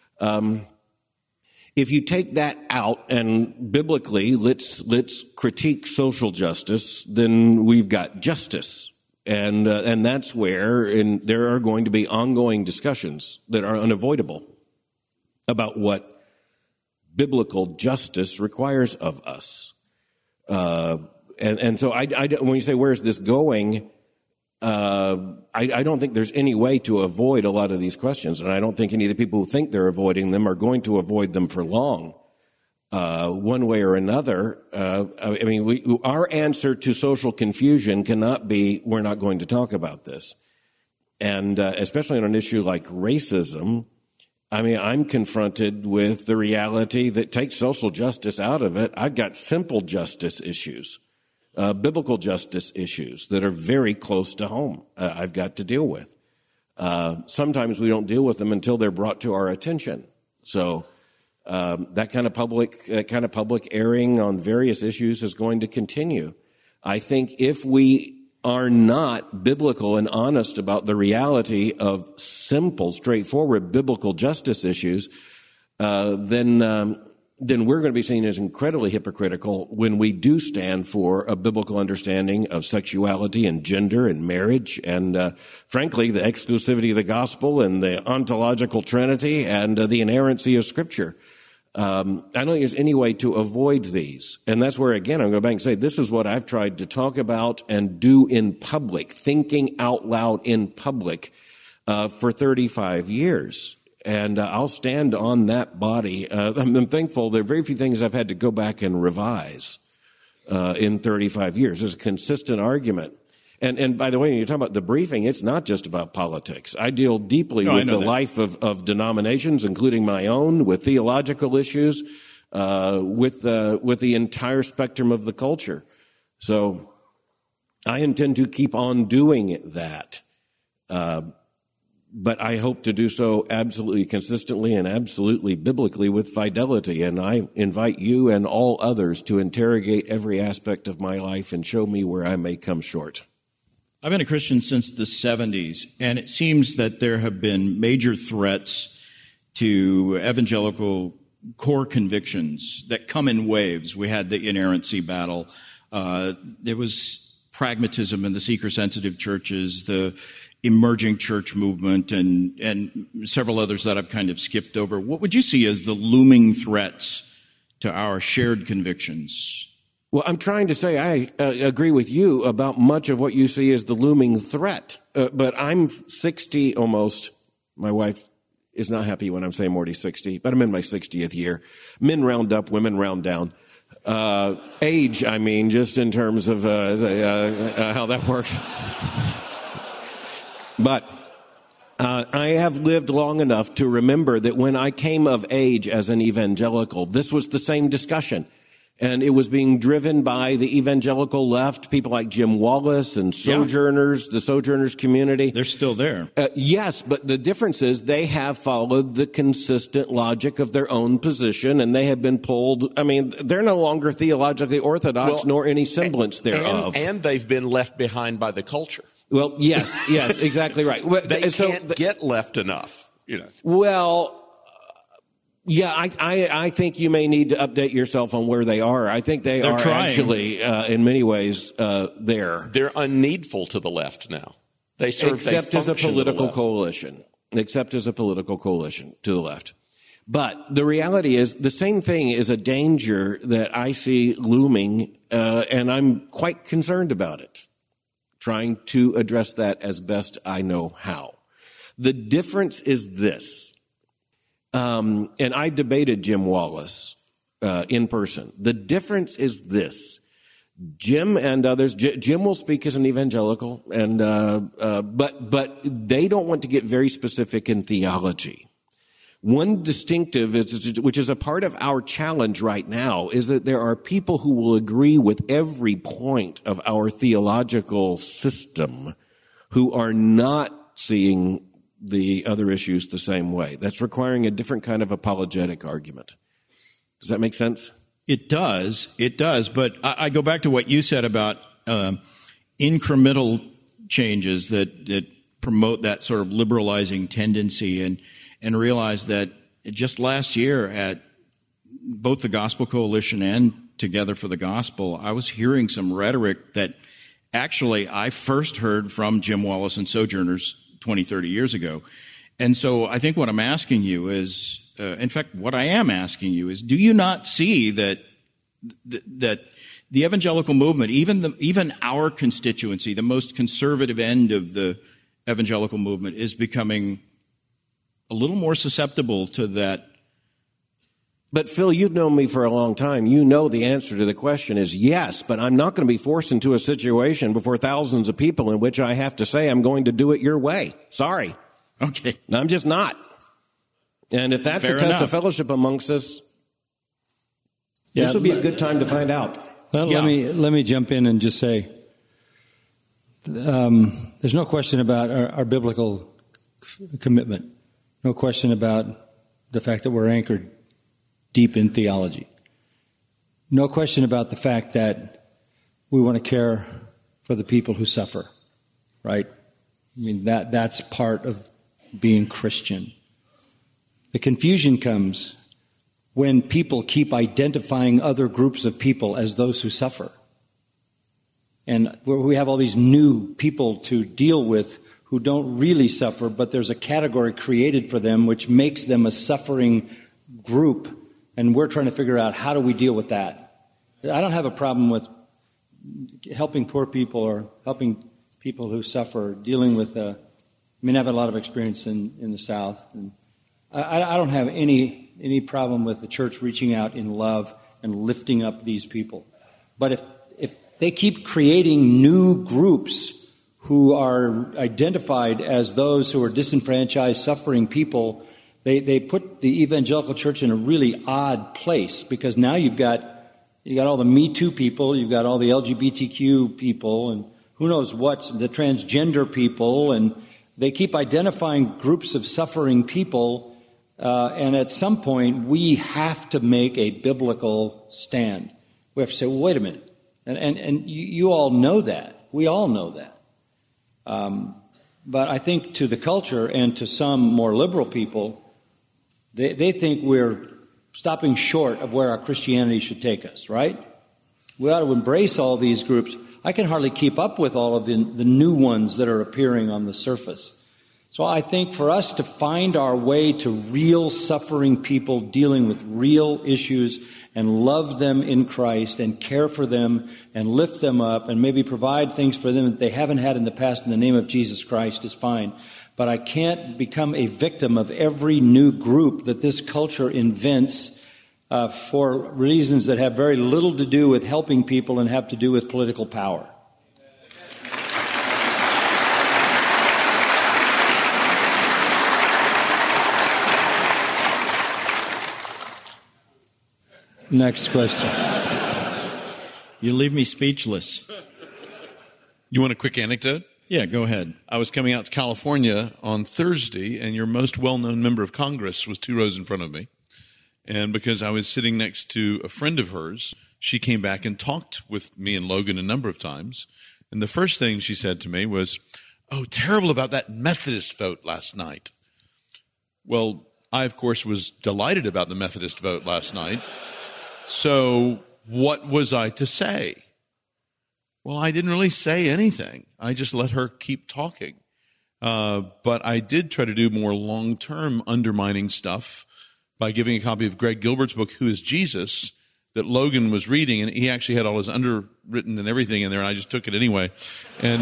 S3: If you take that out and biblically let's critique social justice, then we've got justice. And that's where there are going to be ongoing discussions that are unavoidable about what biblical justice requires of us. And so when you say, where's this going? I don't think there's any way to avoid a lot of these questions. And I don't think any of the people who think they're avoiding them are going to avoid them for long. One way or another. I mean, our answer to social confusion cannot be, we're not going to talk about this. And especially on an issue like racism, I mean, I'm confronted with the reality that takes social justice out of it. I've got simple justice issues, biblical justice issues that are very close to home I've got to deal with. Sometimes we don't deal with them until they're brought to our attention. So that kind of public airing on various issues is going to continue. I think if we are not biblical and honest about the reality of simple, straightforward biblical justice issues, then then we're going to be seen as incredibly hypocritical when we do stand for a biblical understanding of sexuality and gender and marriage and, frankly, the exclusivity of the gospel and the ontological trinity and the inerrancy of Scripture. I don't think there's any way to avoid these. And that's where, again, I'm going back and say, this is what I've tried to talk about and do in public, thinking out loud in public for 35 years. And I'll stand on that body. I'm thankful there are very few things I've had to go back and revise in 35 years. There's a consistent argument. And by the way, when you're talking about the briefing, it's not just about politics. I deal deeply with the life of denominations, including my own, with theological issues, with the entire spectrum of the culture. So I intend to keep on doing that. But I hope to do so absolutely consistently and absolutely biblically with fidelity. And I invite you and all others to interrogate every aspect of my life and show me where I may come short.
S1: I've been a Christian since the 70s, and it seems that there have been major threats to evangelical core convictions that come in waves. We had the inerrancy battle. There was pragmatism in the seeker-sensitive churches, the emerging church movement, and several others that I've kind of skipped over. What would you see as the looming threats to our shared convictions?
S3: Well, I'm trying to say I agree with you about much of what you see as the looming threat. But I'm 60 almost. My wife is not happy when I'm saying Morty's 60, but I'm in my 60th year. Men round up, women round down. Age, I mean, just in terms of how that works. But I have lived long enough to remember that when I came of age as an evangelical, this was the same discussion. And it was being driven by the evangelical left, people like Jim Wallace and Sojourners, the Sojourners community.
S1: They're still there.
S3: Yes, but the difference is they have followed the consistent logic of their own position, and they have been pulled. I mean, they're no longer theologically orthodox, nor any semblance thereof.
S4: And they've been left behind by the culture.
S3: Well, yes, exactly right.
S4: They can't get left enough, you know.
S3: Well, yeah, I think you may need to update yourself on where they are. I think they're trying. Actually, in many ways, there.
S4: They're unneedful to the left now. They
S3: except as a political coalition. Except as a political coalition to the left. But the reality is the same thing is a danger that I see looming, and I'm quite concerned about it. Trying to address that as best I know how. The difference is this. And I debated Jim Wallace in person. The difference is this. Jim and others, Jim will speak as an evangelical, and but they don't want to get very specific in theology. One distinctive, which is a part of our challenge right now, is that there are people who will agree with every point of our theological system who are not seeing the other issues the same way. That's requiring a different kind of apologetic argument. Does that make sense?
S1: It does. But I go back to what you said about incremental changes that promote that sort of liberalizing tendency and realize that just last year at both the Gospel Coalition and Together for the Gospel, I was hearing some rhetoric that actually I first heard from Jim Wallace and Sojourners 20, 30 years ago. And so I think what I'm asking you is, in fact, what I am asking you is, do you not see that the evangelical movement, even our constituency, the most conservative end of the evangelical movement, is becoming a little more susceptible to that?
S3: But Phil, you've known me for a long time. You know the answer to the question is yes, but I'm not going to be forced into a situation before thousands of people in which I have to say I'm going to do it your way. Sorry.
S1: Okay.
S3: I'm just not. And if that's
S1: Fair
S3: a test
S1: enough.
S3: of fellowship amongst us, this will be a good time to find out.
S6: Well, let me jump in and just say, there's no question about our biblical commitment. No question about the fact that we're anchored deep in theology. No question about the fact that we want to care for the people who suffer, right? I mean, that's part of being Christian. The confusion comes when people keep identifying other groups of people as those who suffer. And we have all these new people to deal with who don't really suffer, but there's a category created for them which makes them a suffering group, and we're trying to figure out how do we deal with that. I don't have a problem with helping poor people or helping people who suffer, dealing with, I have a lot of experience in the South, and I don't have any problem with the church reaching out in love and lifting up these people. But if they keep creating new groups who are identified as those who are disenfranchised, suffering people, they put the evangelical church in a really odd place, because now you got all the Me Too people, you've got all the LGBTQ people, and who knows what's the transgender people, and they keep identifying groups of suffering people, and at some point we have to make a biblical stand. We have to say, well, wait a minute. And you all know that. We all know that. But I think to the culture and to some more liberal people, they think we're stopping short of where our Christianity should take us, right? We ought to embrace all these groups. I can hardly keep up with all of the new ones that are appearing on the surface. So I think for us to find our way to real suffering people dealing with real issues and love them in Christ and care for them and lift them up and maybe provide things for them that they haven't had in the past in the name of Jesus Christ is fine. But I can't become a victim of every new group that this culture invents for reasons that have very little to do with helping people and have to do with political power. Next question.
S1: You leave me speechless.
S2: You want a quick anecdote?
S1: Yeah, go ahead.
S2: I was coming out to California on Thursday, and your most well-known member of Congress was 2 rows in front of me. And because I was sitting next to a friend of hers, she came back and talked with me and Logan a number of times. And the first thing she said to me was, "Oh, terrible about that Methodist vote last night." Well, I, of course, was delighted about the Methodist vote last night. So what was I to say? Well, I didn't really say anything. I just let her keep talking. But I did try to do more long-term undermining stuff by giving a copy of Greg Gilbert's book, Who is Jesus?, that Logan was reading, and he actually had all his underwritten and everything in there, and I just took it anyway. And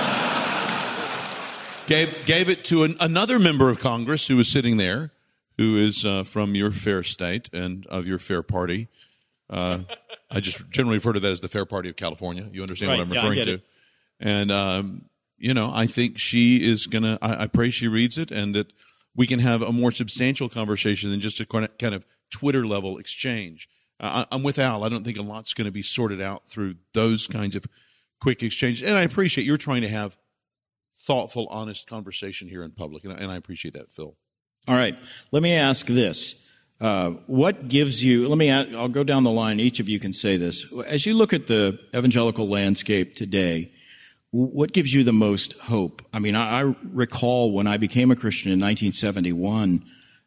S2: gave it to another member of Congress who was sitting there, who is from your fair state and of your fair party. I just generally refer to that as the fair party of California. You understand what I'm referring to? And, I think she is going to, I pray she reads it and that we can have a more substantial conversation than just a kind of Twitter level exchange. I'm with Al. I don't think a lot's going to be sorted out through those kinds of quick exchanges. And I appreciate you're trying to have thoughtful, honest conversation here in public. And I appreciate that, Phil.
S1: All right. Let me ask this. What gives you, I'll go down the line. Each of you can say this. As you look at the evangelical landscape today, what gives you the most hope? I mean, I recall when I became a Christian in 1971,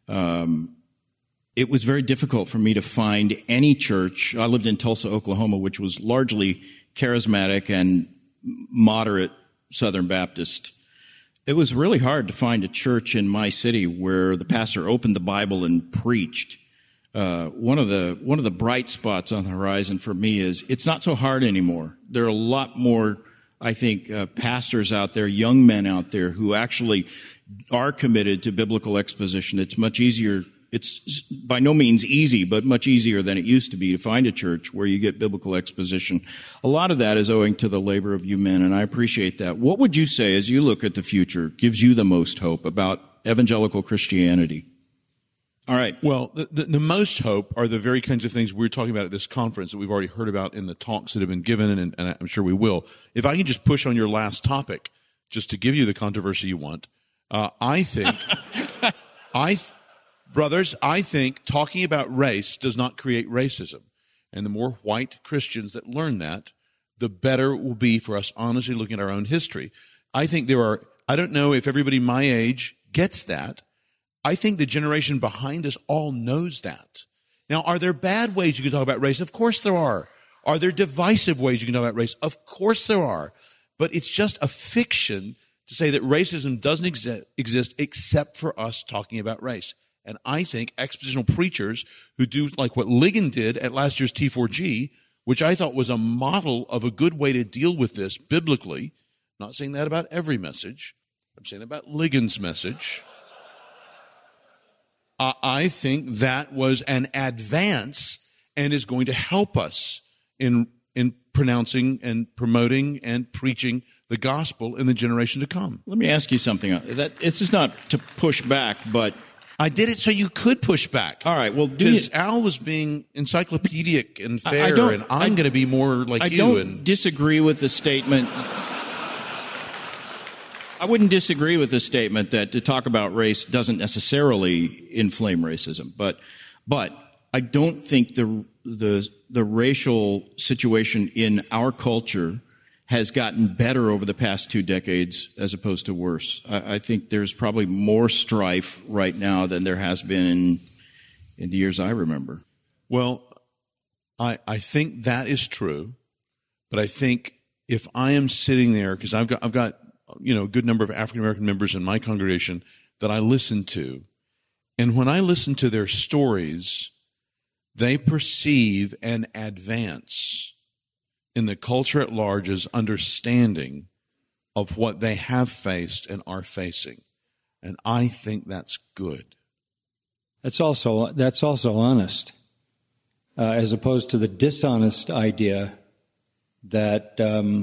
S1: it was very difficult for me to find any church. I lived in Tulsa, Oklahoma, which was largely charismatic and moderate Southern Baptist. It was really hard to find a church in my city where the pastor opened the Bible and preached. One of the bright spots on the horizon for me is it's not so hard anymore. There are a lot more, I think, pastors out there, young men out there who actually are committed to biblical exposition. It's much easier. It's by no means easy, but much easier than it used to be to find a church where you get biblical exposition. A lot of that is owing to the labor of you men, and I appreciate that. What would you say, as you look at the future, gives you the most hope about evangelical Christianity? All right.
S2: Well, the most hope are the very kinds of things we're talking about at this conference that we've already heard about in the talks that have been given, and I'm sure we will. If I can just push on your last topic, just to give you the controversy you want, I think... Brothers, I think talking about race does not create racism. And the more white Christians that learn that, the better it will be for us honestly looking at our own history. I think I don't know if everybody my age gets that. I think the generation behind us all knows that. Now, are there bad ways you can talk about race? Of course there are. Are there divisive ways you can talk about race? Of course there are. But it's just a fiction to say that racism doesn't exist except for us talking about race. And I think expositional preachers who do like what Ligon did at last year's T4G, which I thought was a model of a good way to deal with this biblically. I'm not saying that about every message. I'm saying about Ligon's message. I think that was an advance and is going to help us in pronouncing and promoting and preaching the gospel in the generation to come.
S1: Let me ask you something. This is not to push back, but
S2: I did it so you could push back.
S1: All right. Well,
S2: because Al was being encyclopedic and fair, and I'm going to be more like you.
S1: I don't disagree with the statement. I wouldn't disagree with the statement that to talk about race doesn't necessarily inflame racism, but I don't think the racial situation in our culture has gotten better over the past 2 decades as opposed to worse. I think there's probably more strife right now than there has been in the years I remember.
S2: Well, I think that is true, but I think if I am sitting there, because I've got a good number of African American members in my congregation that I listen to, and when I listen to their stories, they perceive an advance in the culture at large's understanding of what they have faced and are facing. And I think that's good.
S6: That's also honest, as opposed to the dishonest idea that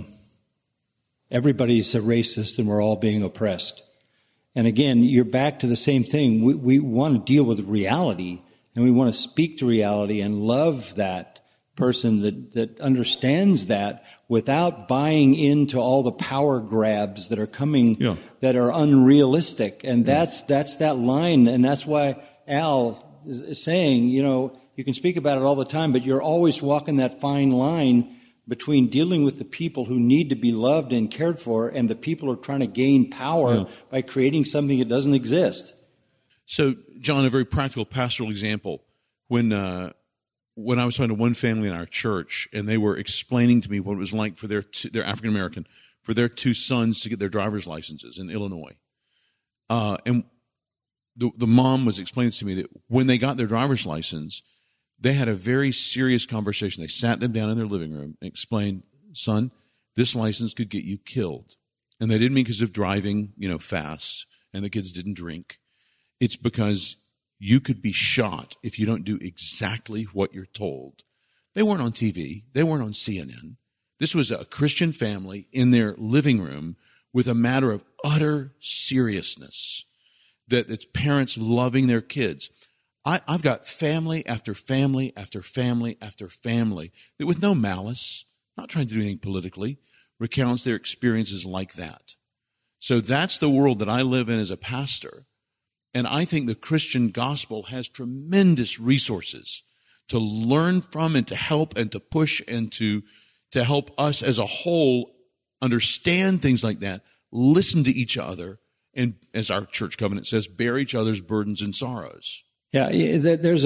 S6: everybody's a racist and we're all being oppressed. And again, you're back to the same thing. We want to deal with reality, and we want to speak to reality and love that person that understands that without buying into all the power grabs that are coming that are unrealistic. And that's that line, and that's why Al is saying, you can speak about it all the time, but you're always walking that fine line between dealing with the people who need to be loved and cared for and the people who are trying to gain power by creating something that doesn't exist.
S2: So, John, a very practical pastoral example. When I was talking to one family in our church, and they were explaining to me what it was like for their African American, for their 2 sons to get their driver's licenses in Illinois, and the mom was explaining to me that when they got their driver's license, they had a very serious conversation. They sat them down in their living room and explained, "Son, this license could get you killed," and they didn't mean because of driving, fast, and the kids didn't drink. It's because you could be shot if you don't do exactly what you're told. They weren't on TV. They weren't on CNN. This was a Christian family in their living room with a matter of utter seriousness, that it's parents loving their kids. I've got family after family after family after family that, with no malice, not trying to do anything politically, recounts their experiences like that. So that's the world that I live in as a pastor. And I think the Christian gospel has tremendous resources to learn from and to help and to push and to help us as a whole understand things like that, listen to each other, and, as our church covenant says, bear each other's burdens and sorrows.
S6: Yeah, there's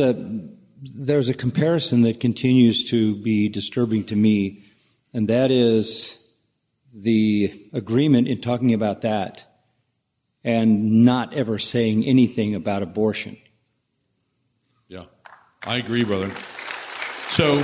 S6: a comparison that continues to be disturbing to me, and that is the agreement in talking about that and not ever saying anything about abortion.
S2: Yeah, I agree, brother. So,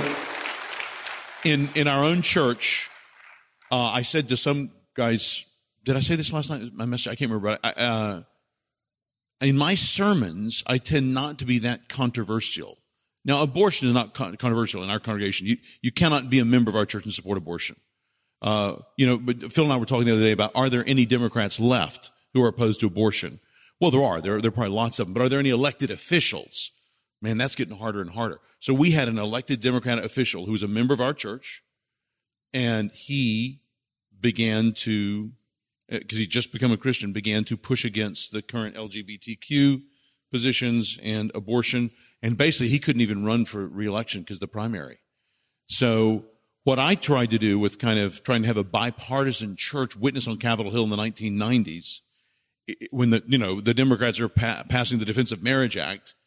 S2: in our own church, I said to some guys, did I say this last night? My message, I can't remember. But in my sermons, I tend not to be that controversial. Now, abortion is not controversial in our congregation. You cannot be a member of our church and support abortion. But Phil and I were talking the other day about, are there any Democrats left who are opposed to abortion? Well, there are. There are probably lots of them. But are there any elected officials? Man, that's getting harder and harder. So we had an elected Democratic official who was a member of our church, and he began to, because he'd just become a Christian, began to push against the current LGBTQ positions and abortion. And basically, he couldn't even run for re-election because of the primary. So what I tried to do with kind of trying to have a bipartisan church witness on Capitol Hill in the 1990s, when the Democrats are passing the Defense of Marriage Act,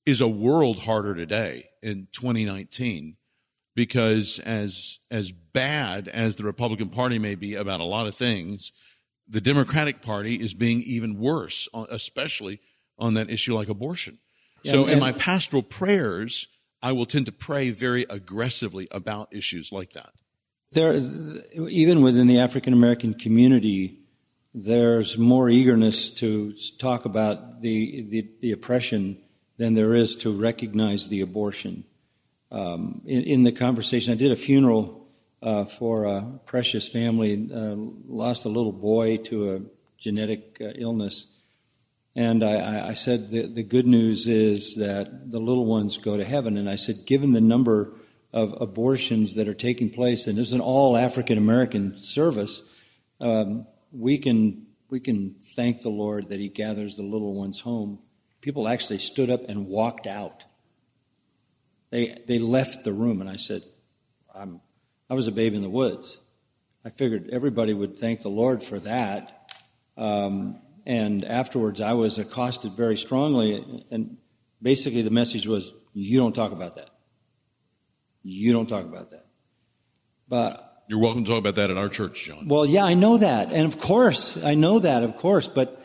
S2: is a world harder today in 2019 because as bad as the Republican Party may be about a lot of things, the Democratic Party is being even worse, especially on that issue like abortion. So in my pastoral prayers, I will tend to pray very aggressively about issues like that.
S6: There, even within the African American community, there's more eagerness to talk about the oppression than there is to recognize the abortion. In the conversation, I did a funeral for a precious family, lost a little boy to a genetic illness. And I said the good news is that the little ones go to heaven. And I said, given the number of abortions that are taking place, and this is an all African American service, we can thank the Lord that He gathers the little ones home. People actually stood up and walked out. They left the room, and I said, I was a babe in the woods. I figured everybody would thank the Lord for that. And afterwards, I was accosted very strongly, and basically the message was, you don't talk about that. You don't talk about that. But
S2: you're welcome to talk about that at our church, John.
S6: Well, yeah, I know that. And of course, I know that, of course. But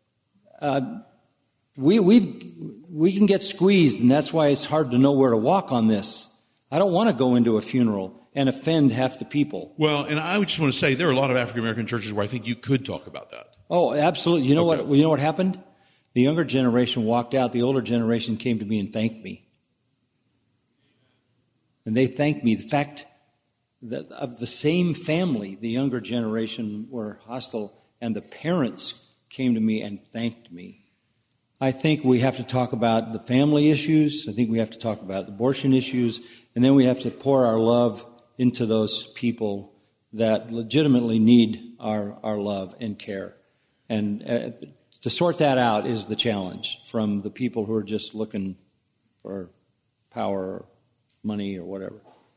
S6: we can get squeezed, and that's why it's hard to know where to walk on this. I don't want to go into a funeral and offend half the people.
S2: Well, and I just want to say there are a lot of African American churches where I think you could talk about that.
S6: Oh, absolutely. You know what happened? The younger generation walked out. The older generation came to me and thanked me. And they thanked me. The fact that of the same family, the younger generation were hostile, and the parents came to me and thanked me. I think we have to talk about the family issues. I think we have to talk about abortion issues. And then we have to pour our love into those people that legitimately need our love and care. And to sort that out is the challenge from the people who are just looking for power or money or whatever.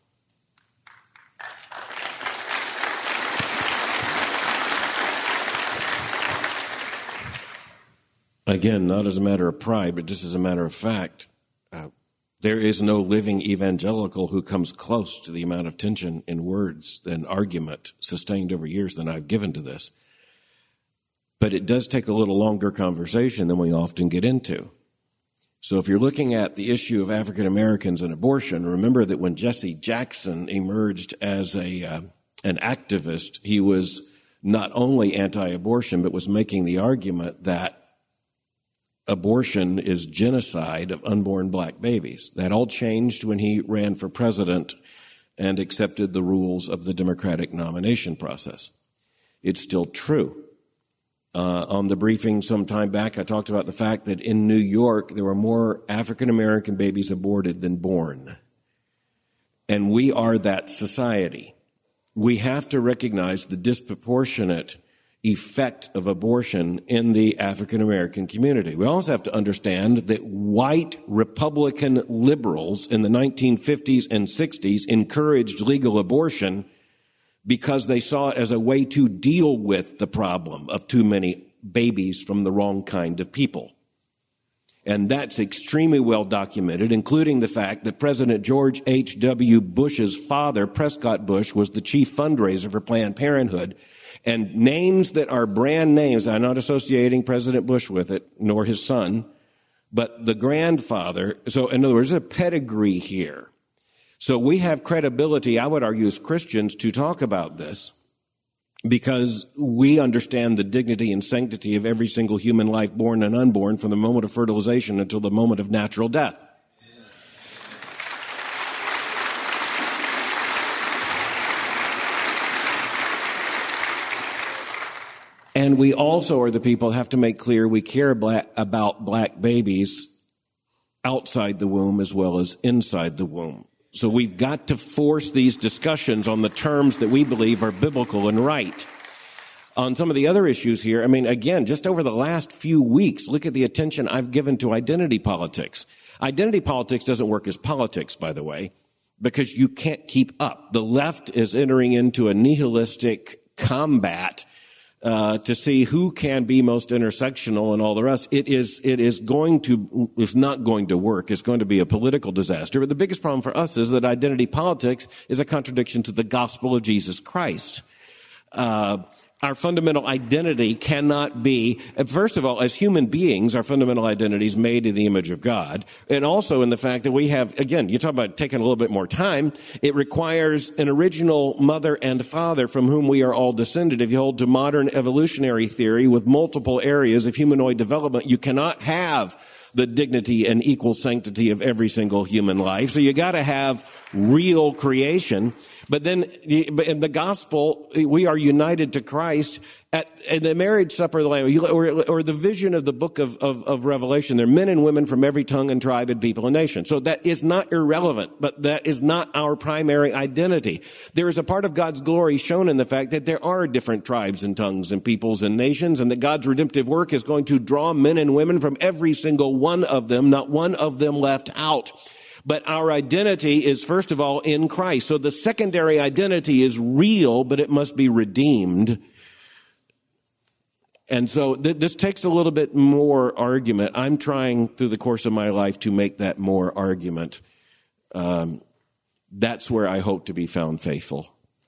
S3: Again, not as a matter of pride, but just as a matter of fact, there is no living evangelical who comes close to the amount of tension in words and argument sustained over years than I've given to this. But it does take a little longer conversation than we often get into. So if you're looking at the issue of African Americans and abortion, remember that when Jesse Jackson emerged as an activist, he was not only anti-abortion, but was making the argument that abortion is genocide of unborn black babies. That all changed when he ran for president and accepted the rules of the Democratic nomination process. It's still true. On the briefing some time back, I talked about the fact that in New York, there were more African-American babies aborted than born. And we are that society. We have to recognize the disproportionate effect of abortion in the African-American community. We also have to understand that white Republican liberals in the 1950s and 60s encouraged legal abortion because they saw it as a way to deal with the problem of too many babies from the wrong kind of people. And that's extremely well documented, including the fact that President George H.W. Bush's father, Prescott Bush, was the chief fundraiser for Planned Parenthood. And names that are brand names, I'm not associating President Bush with it, nor his son, but the grandfather. So in other words, there's a pedigree here. So we have credibility, I would argue, as Christians to talk about this because we understand the dignity and sanctity of every single human life, born and unborn, from the moment of fertilization until the moment of natural death. And we also are the people who have to make clear we care about black babies outside the womb as well as inside the womb. So we've got to force these discussions on the terms that we believe are biblical and right. On some of the other issues here, I mean, again, just over the last few weeks, look at the attention I've given to identity politics. Identity politics doesn't work as politics, by the way, because you can't keep up. The left is entering into a nihilistic combat to see who can be most intersectional and all the rest. It's not going to work. It's going to be a political disaster. But the biggest problem for us is that identity politics is a contradiction to the gospel of Jesus Christ. Our fundamental identity cannot be, first of all, as human beings, our fundamental identity is made in the image of God. And also in the fact that we have, again, you talk about taking a little bit more time, it requires an original mother and father from whom we are all descended. If you hold to modern evolutionary theory with multiple areas of humanoid development, you cannot have the dignity and equal sanctity of every single human life. So you got to have real creation. But then in the gospel, we are united to Christ at the marriage supper of the Lamb, or the vision of the book of Revelation. There are men and women from every tongue and tribe and people and nation. So that is not irrelevant, but that is not our primary identity. There is a part of God's glory shown in the fact that there are different tribes and tongues and peoples and nations, and that God's redemptive work is going to draw men and women from every single one of them, not one of them left out. But our identity is, first of all, in Christ. So the secondary identity is real, but it must be redeemed. And so this takes a little bit more argument. I'm trying through the course of my life to make that more argument. That's where I hope to be found faithful.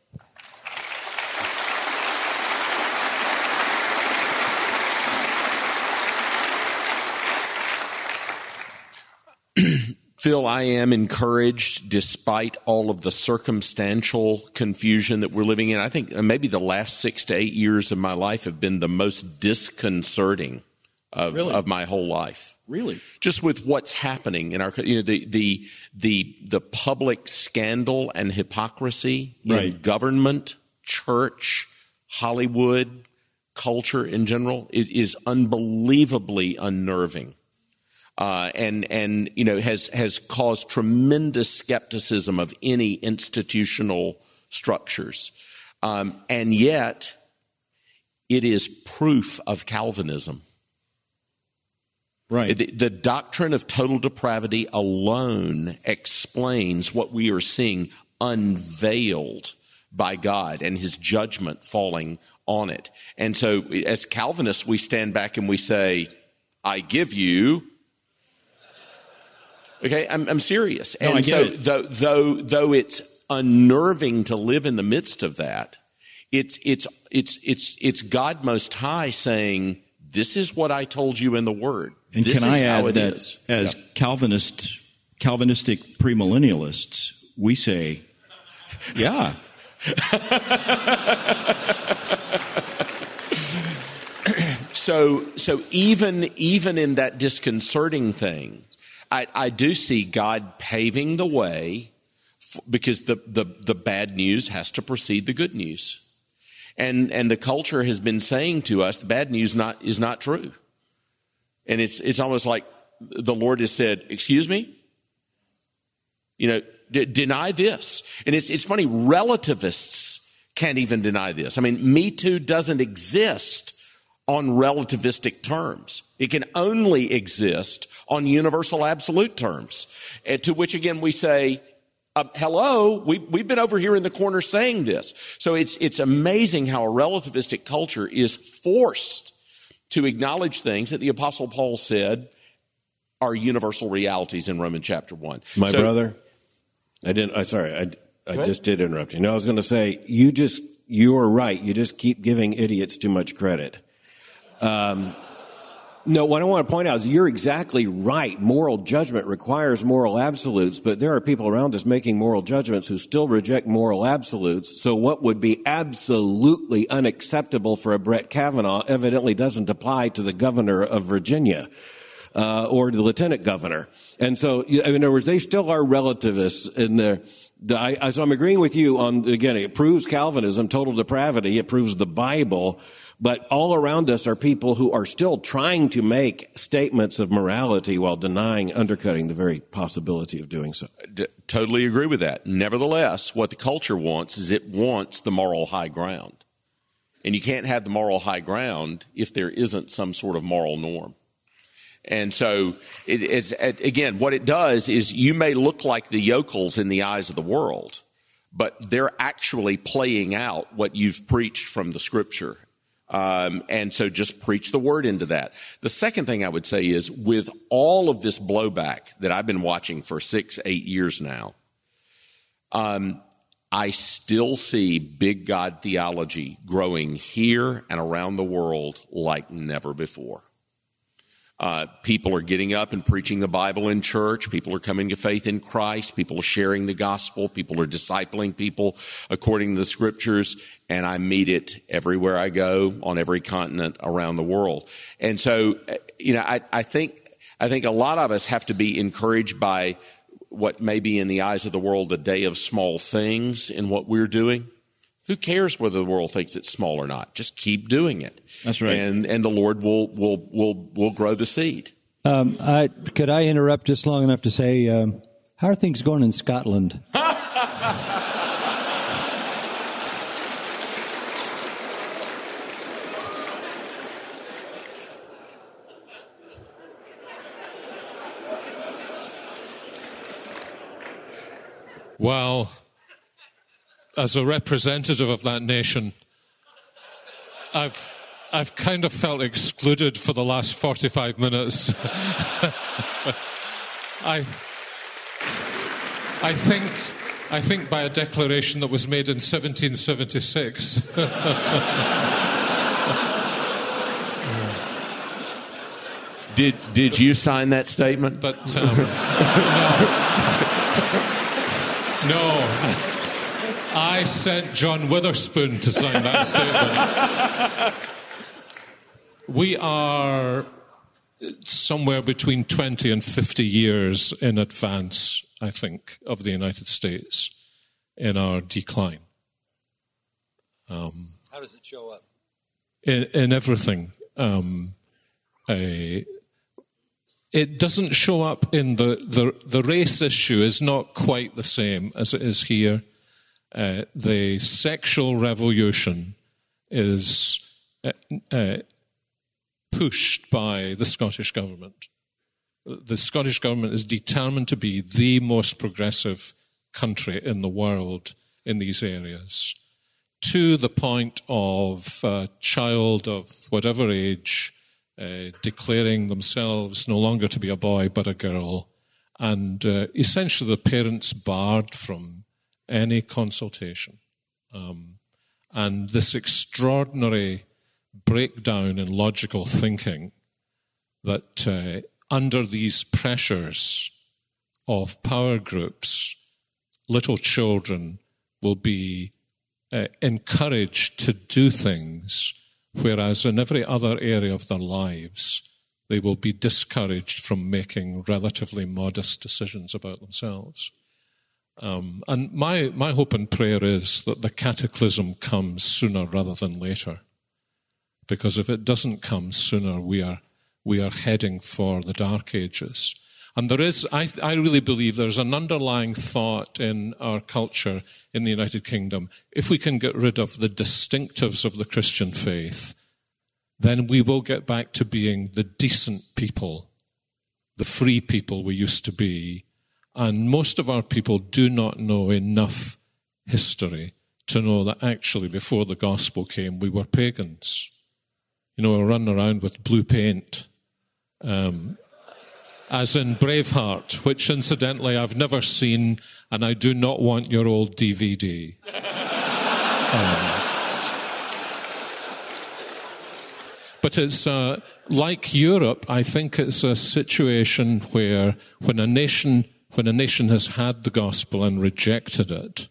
S4: Phil, I am encouraged despite all of the circumstantial confusion that we're living in. I think maybe the last 6 to 8 years of my life have been the most disconcerting of my whole life.
S1: Really?
S4: Just with what's happening in our, the public scandal and hypocrisy in government, church, Hollywood, culture in general is unbelievably unnerving. And has caused tremendous skepticism of any institutional structures. And yet, it is proof of Calvinism.
S1: Right.
S4: The doctrine of total depravity alone explains what we are seeing unveiled by God and his judgment falling on it. And so, as Calvinists, we stand back and we say, I give you. Okay, I'm serious.
S1: No,
S4: and
S1: I get
S4: so
S1: it.
S4: though it's unnerving to live in the midst of that, it's God Most High saying, this is what I told you in the Word.
S1: And
S4: this
S1: can I
S4: is how
S1: add
S4: it
S1: that
S4: is.
S1: as
S4: Yeah.
S1: Calvinistic premillennialists, we say, yeah.
S4: So even in that disconcerting thing, I do see God paving the way because the bad news has to precede the good news. And the culture has been saying to us the bad news is not true. And it's almost like the Lord has said, excuse me? Deny this. And it's funny, relativists can't even deny this. I mean, Me Too doesn't exist on relativistic terms. It can only exist on universal absolute terms. And to which again we say, hello, we've been over here in the corner saying this. So it's amazing how a relativistic culture is forced to acknowledge things that the Apostle Paul said are universal realities in Romans chapter 1.
S3: My brother, I just did interrupt you. No, I was going to say, you are right. You just keep giving idiots too much credit. No, what I want to point out is you're exactly right. Moral judgment requires moral absolutes, but there are people around us making moral judgments who still reject moral absolutes. So what would be absolutely unacceptable for a Brett Kavanaugh evidently doesn't apply to the governor of Virginia. Or the lieutenant governor. And so, in other words, they still are relativists in so I'm agreeing with you on, again, it proves Calvinism, total depravity, it proves the Bible, but all around us are people who are still trying to make statements of morality while undercutting the very possibility of doing so.
S4: Totally agree with that. Nevertheless, what the culture wants is it wants the moral high ground. And you can't have the moral high ground if there isn't some sort of moral norm. And so, again, what it does is you may look like the yokels in the eyes of the world, but they're actually playing out what you've preached from the Scripture And so just preach the word into that. The second thing I would say is, with all of this blowback that I've been watching for 6-8 years now, I still see big God theology growing here and around the world like never before. People are getting up and preaching the Bible in church. People are coming to faith in Christ. People are sharing the gospel. People are discipling people according to the scriptures. And I meet it everywhere I go on every continent around the world. And so, I think a lot of us have to be encouraged by what may be in the eyes of the world a day of small things in what we're doing. Who cares whether the world thinks it's small or not? Just keep doing it.
S1: That's right.
S4: And the Lord will grow the seed.
S6: Could I interrupt just long enough to say, how are things going in Scotland?
S5: Well, as a representative of that nation, I've kind of felt excluded for the last 45 minutes. I think by a declaration that was made in 1776.
S4: Did you sign that statement?
S5: But no. I sent John Witherspoon to sign that statement. We are somewhere between 20 and 50 years in advance, I think, of the United States in our decline.
S6: How does it show up?
S5: In everything. It doesn't show up in the race issue is not quite the same as it is here. The sexual revolution is pushed by the Scottish government. The Scottish government is determined to be the most progressive country in the world in these areas, to the point of a child of whatever age declaring themselves no longer to be a boy but a girl, and essentially the parents barred from any consultation. And this extraordinary breakdown in logical thinking that under these pressures of power groups, little children will be encouraged to do things, whereas in every other area of their lives, they will be discouraged from making relatively modest decisions about themselves. And my hope and prayer is that the cataclysm comes sooner rather than later. Because if it doesn't come sooner, we are heading for the Dark Ages. And there is, I really believe there's an underlying thought in our culture in the United Kingdom. If we can get rid of the distinctives of the Christian faith, then we will get back to being the decent people, the free people we used to be. And most of our people do not know enough history to know that actually before the gospel came, we were pagans. We're running around with blue paint, as in Braveheart, which incidentally I've never seen, and I do not want your old DVD. But it's like Europe. I think it's a situation where when a nation has had the gospel and rejected it,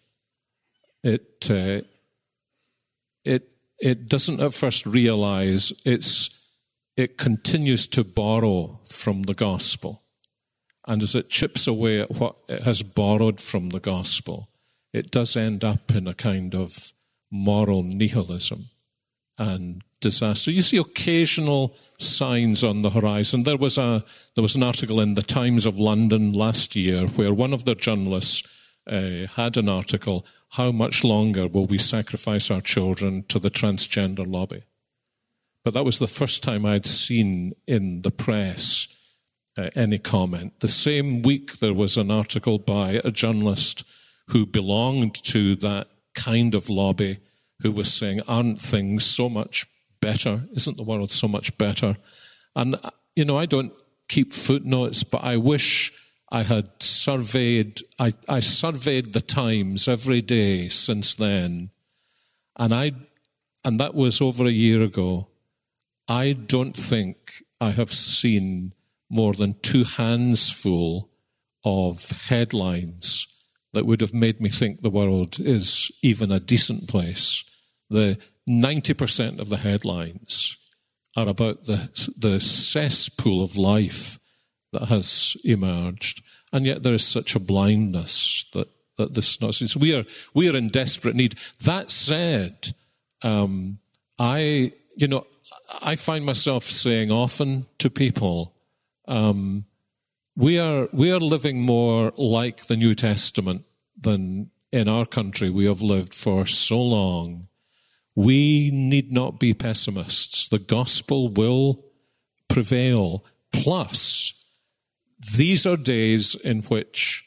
S5: it doesn't at first realize it continues to borrow from the gospel. And as it chips away at what it has borrowed from the gospel, it does end up in a kind of moral nihilism and disaster. You see occasional signs on the horizon. There was an article in the Times of London last year where one of the journalists had an article, "How much longer will we sacrifice our children to the transgender lobby?" But that was the first time I'd seen in the press any comment. The same week there was an article by a journalist who belonged to that kind of lobby who was saying, aren't things so much better? Isn't the world so much better? And, I don't keep footnotes, but I wish I had surveyed, I surveyed the Times every day since then, and that was over a year ago. I don't think I have seen more than 2 hands full of headlines that would have made me think the world is even a decent place. The 90% of the headlines are about the cesspool of life that has emerged, and yet there is such a blindness that this nonsense. We are in desperate need. That said, I find myself saying often to people, we are living more like the New Testament than in our country we have lived for so long. We need not be pessimists. The gospel will prevail. Plus, these are days in which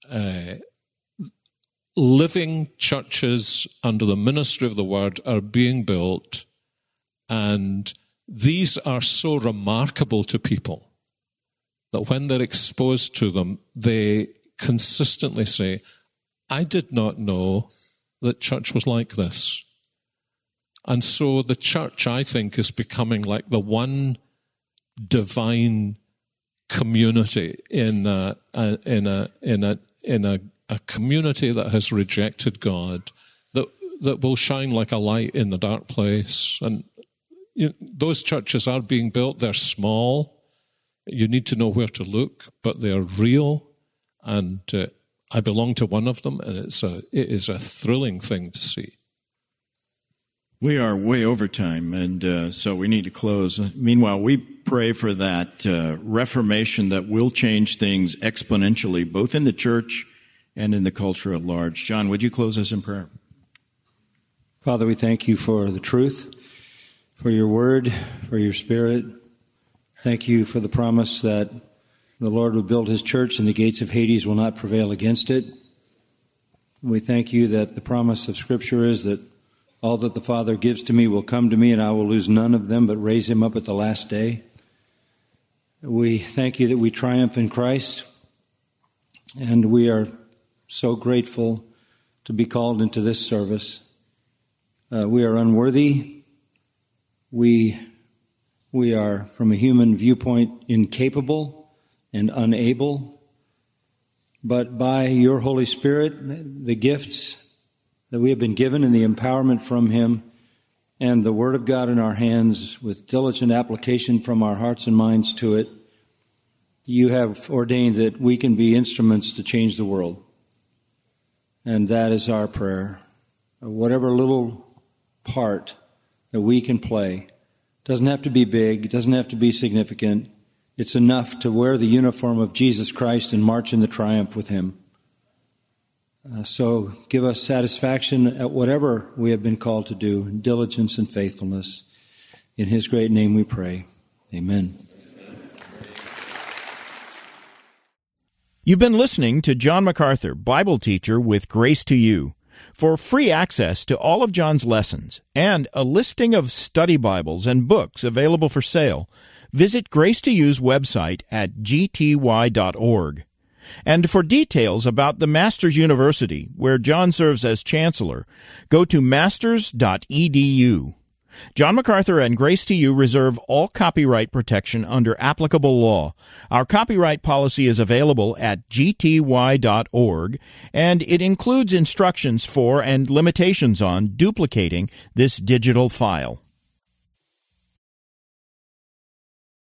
S5: living churches under the ministry of the word are being built, and these are so remarkable to people that when they're exposed to them, they consistently say, I did not know that church was like this. And so the church, I think, is becoming like the one divine community in a community that has rejected God, that will shine like a light in the dark place. And those churches are being built. They're small. You need to know where to look, but they're real. And I belong to one of them, and it is a thrilling thing to see.
S1: We are way over time, and so we need to close. Meanwhile, we pray for that reformation that will change things exponentially, both in the church and in the culture at large. John, would you close us in prayer?
S6: Father, we thank you for the truth, for your word, for your spirit. Thank you for the promise that the Lord will build his church and the gates of Hades will not prevail against it. We thank you that the promise of Scripture is that all that the Father gives to me will come to me, and I will lose none of them, but raise him up at the last day. We thank you that we triumph in Christ, and we are so grateful to be called into this service. We are unworthy. We are, from a human viewpoint, incapable and unable. But by your Holy Spirit, the gifts that we have been given and the empowerment from him and the Word of God in our hands with diligent application from our hearts and minds to it, you have ordained that we can be instruments to change the world. And that is our prayer. Whatever little part that we can play, doesn't have to be big, doesn't have to be significant. It's enough to wear the uniform of Jesus Christ and march in the triumph with him. So give us satisfaction at whatever we have been called to do, diligence and faithfulness. In his great name we pray. Amen.
S1: You've been listening to John MacArthur, Bible teacher with Grace to You. For free access to all of John's lessons and a listing of study Bibles and books available for sale, visit Grace to You's website at gty.org. And for details about the Masters University, where John serves as chancellor, go to masters.edu. John MacArthur and Grace to You reserve all copyright protection under applicable law. Our copyright policy is available at gty.org, and it includes instructions for and limitations on duplicating this digital file.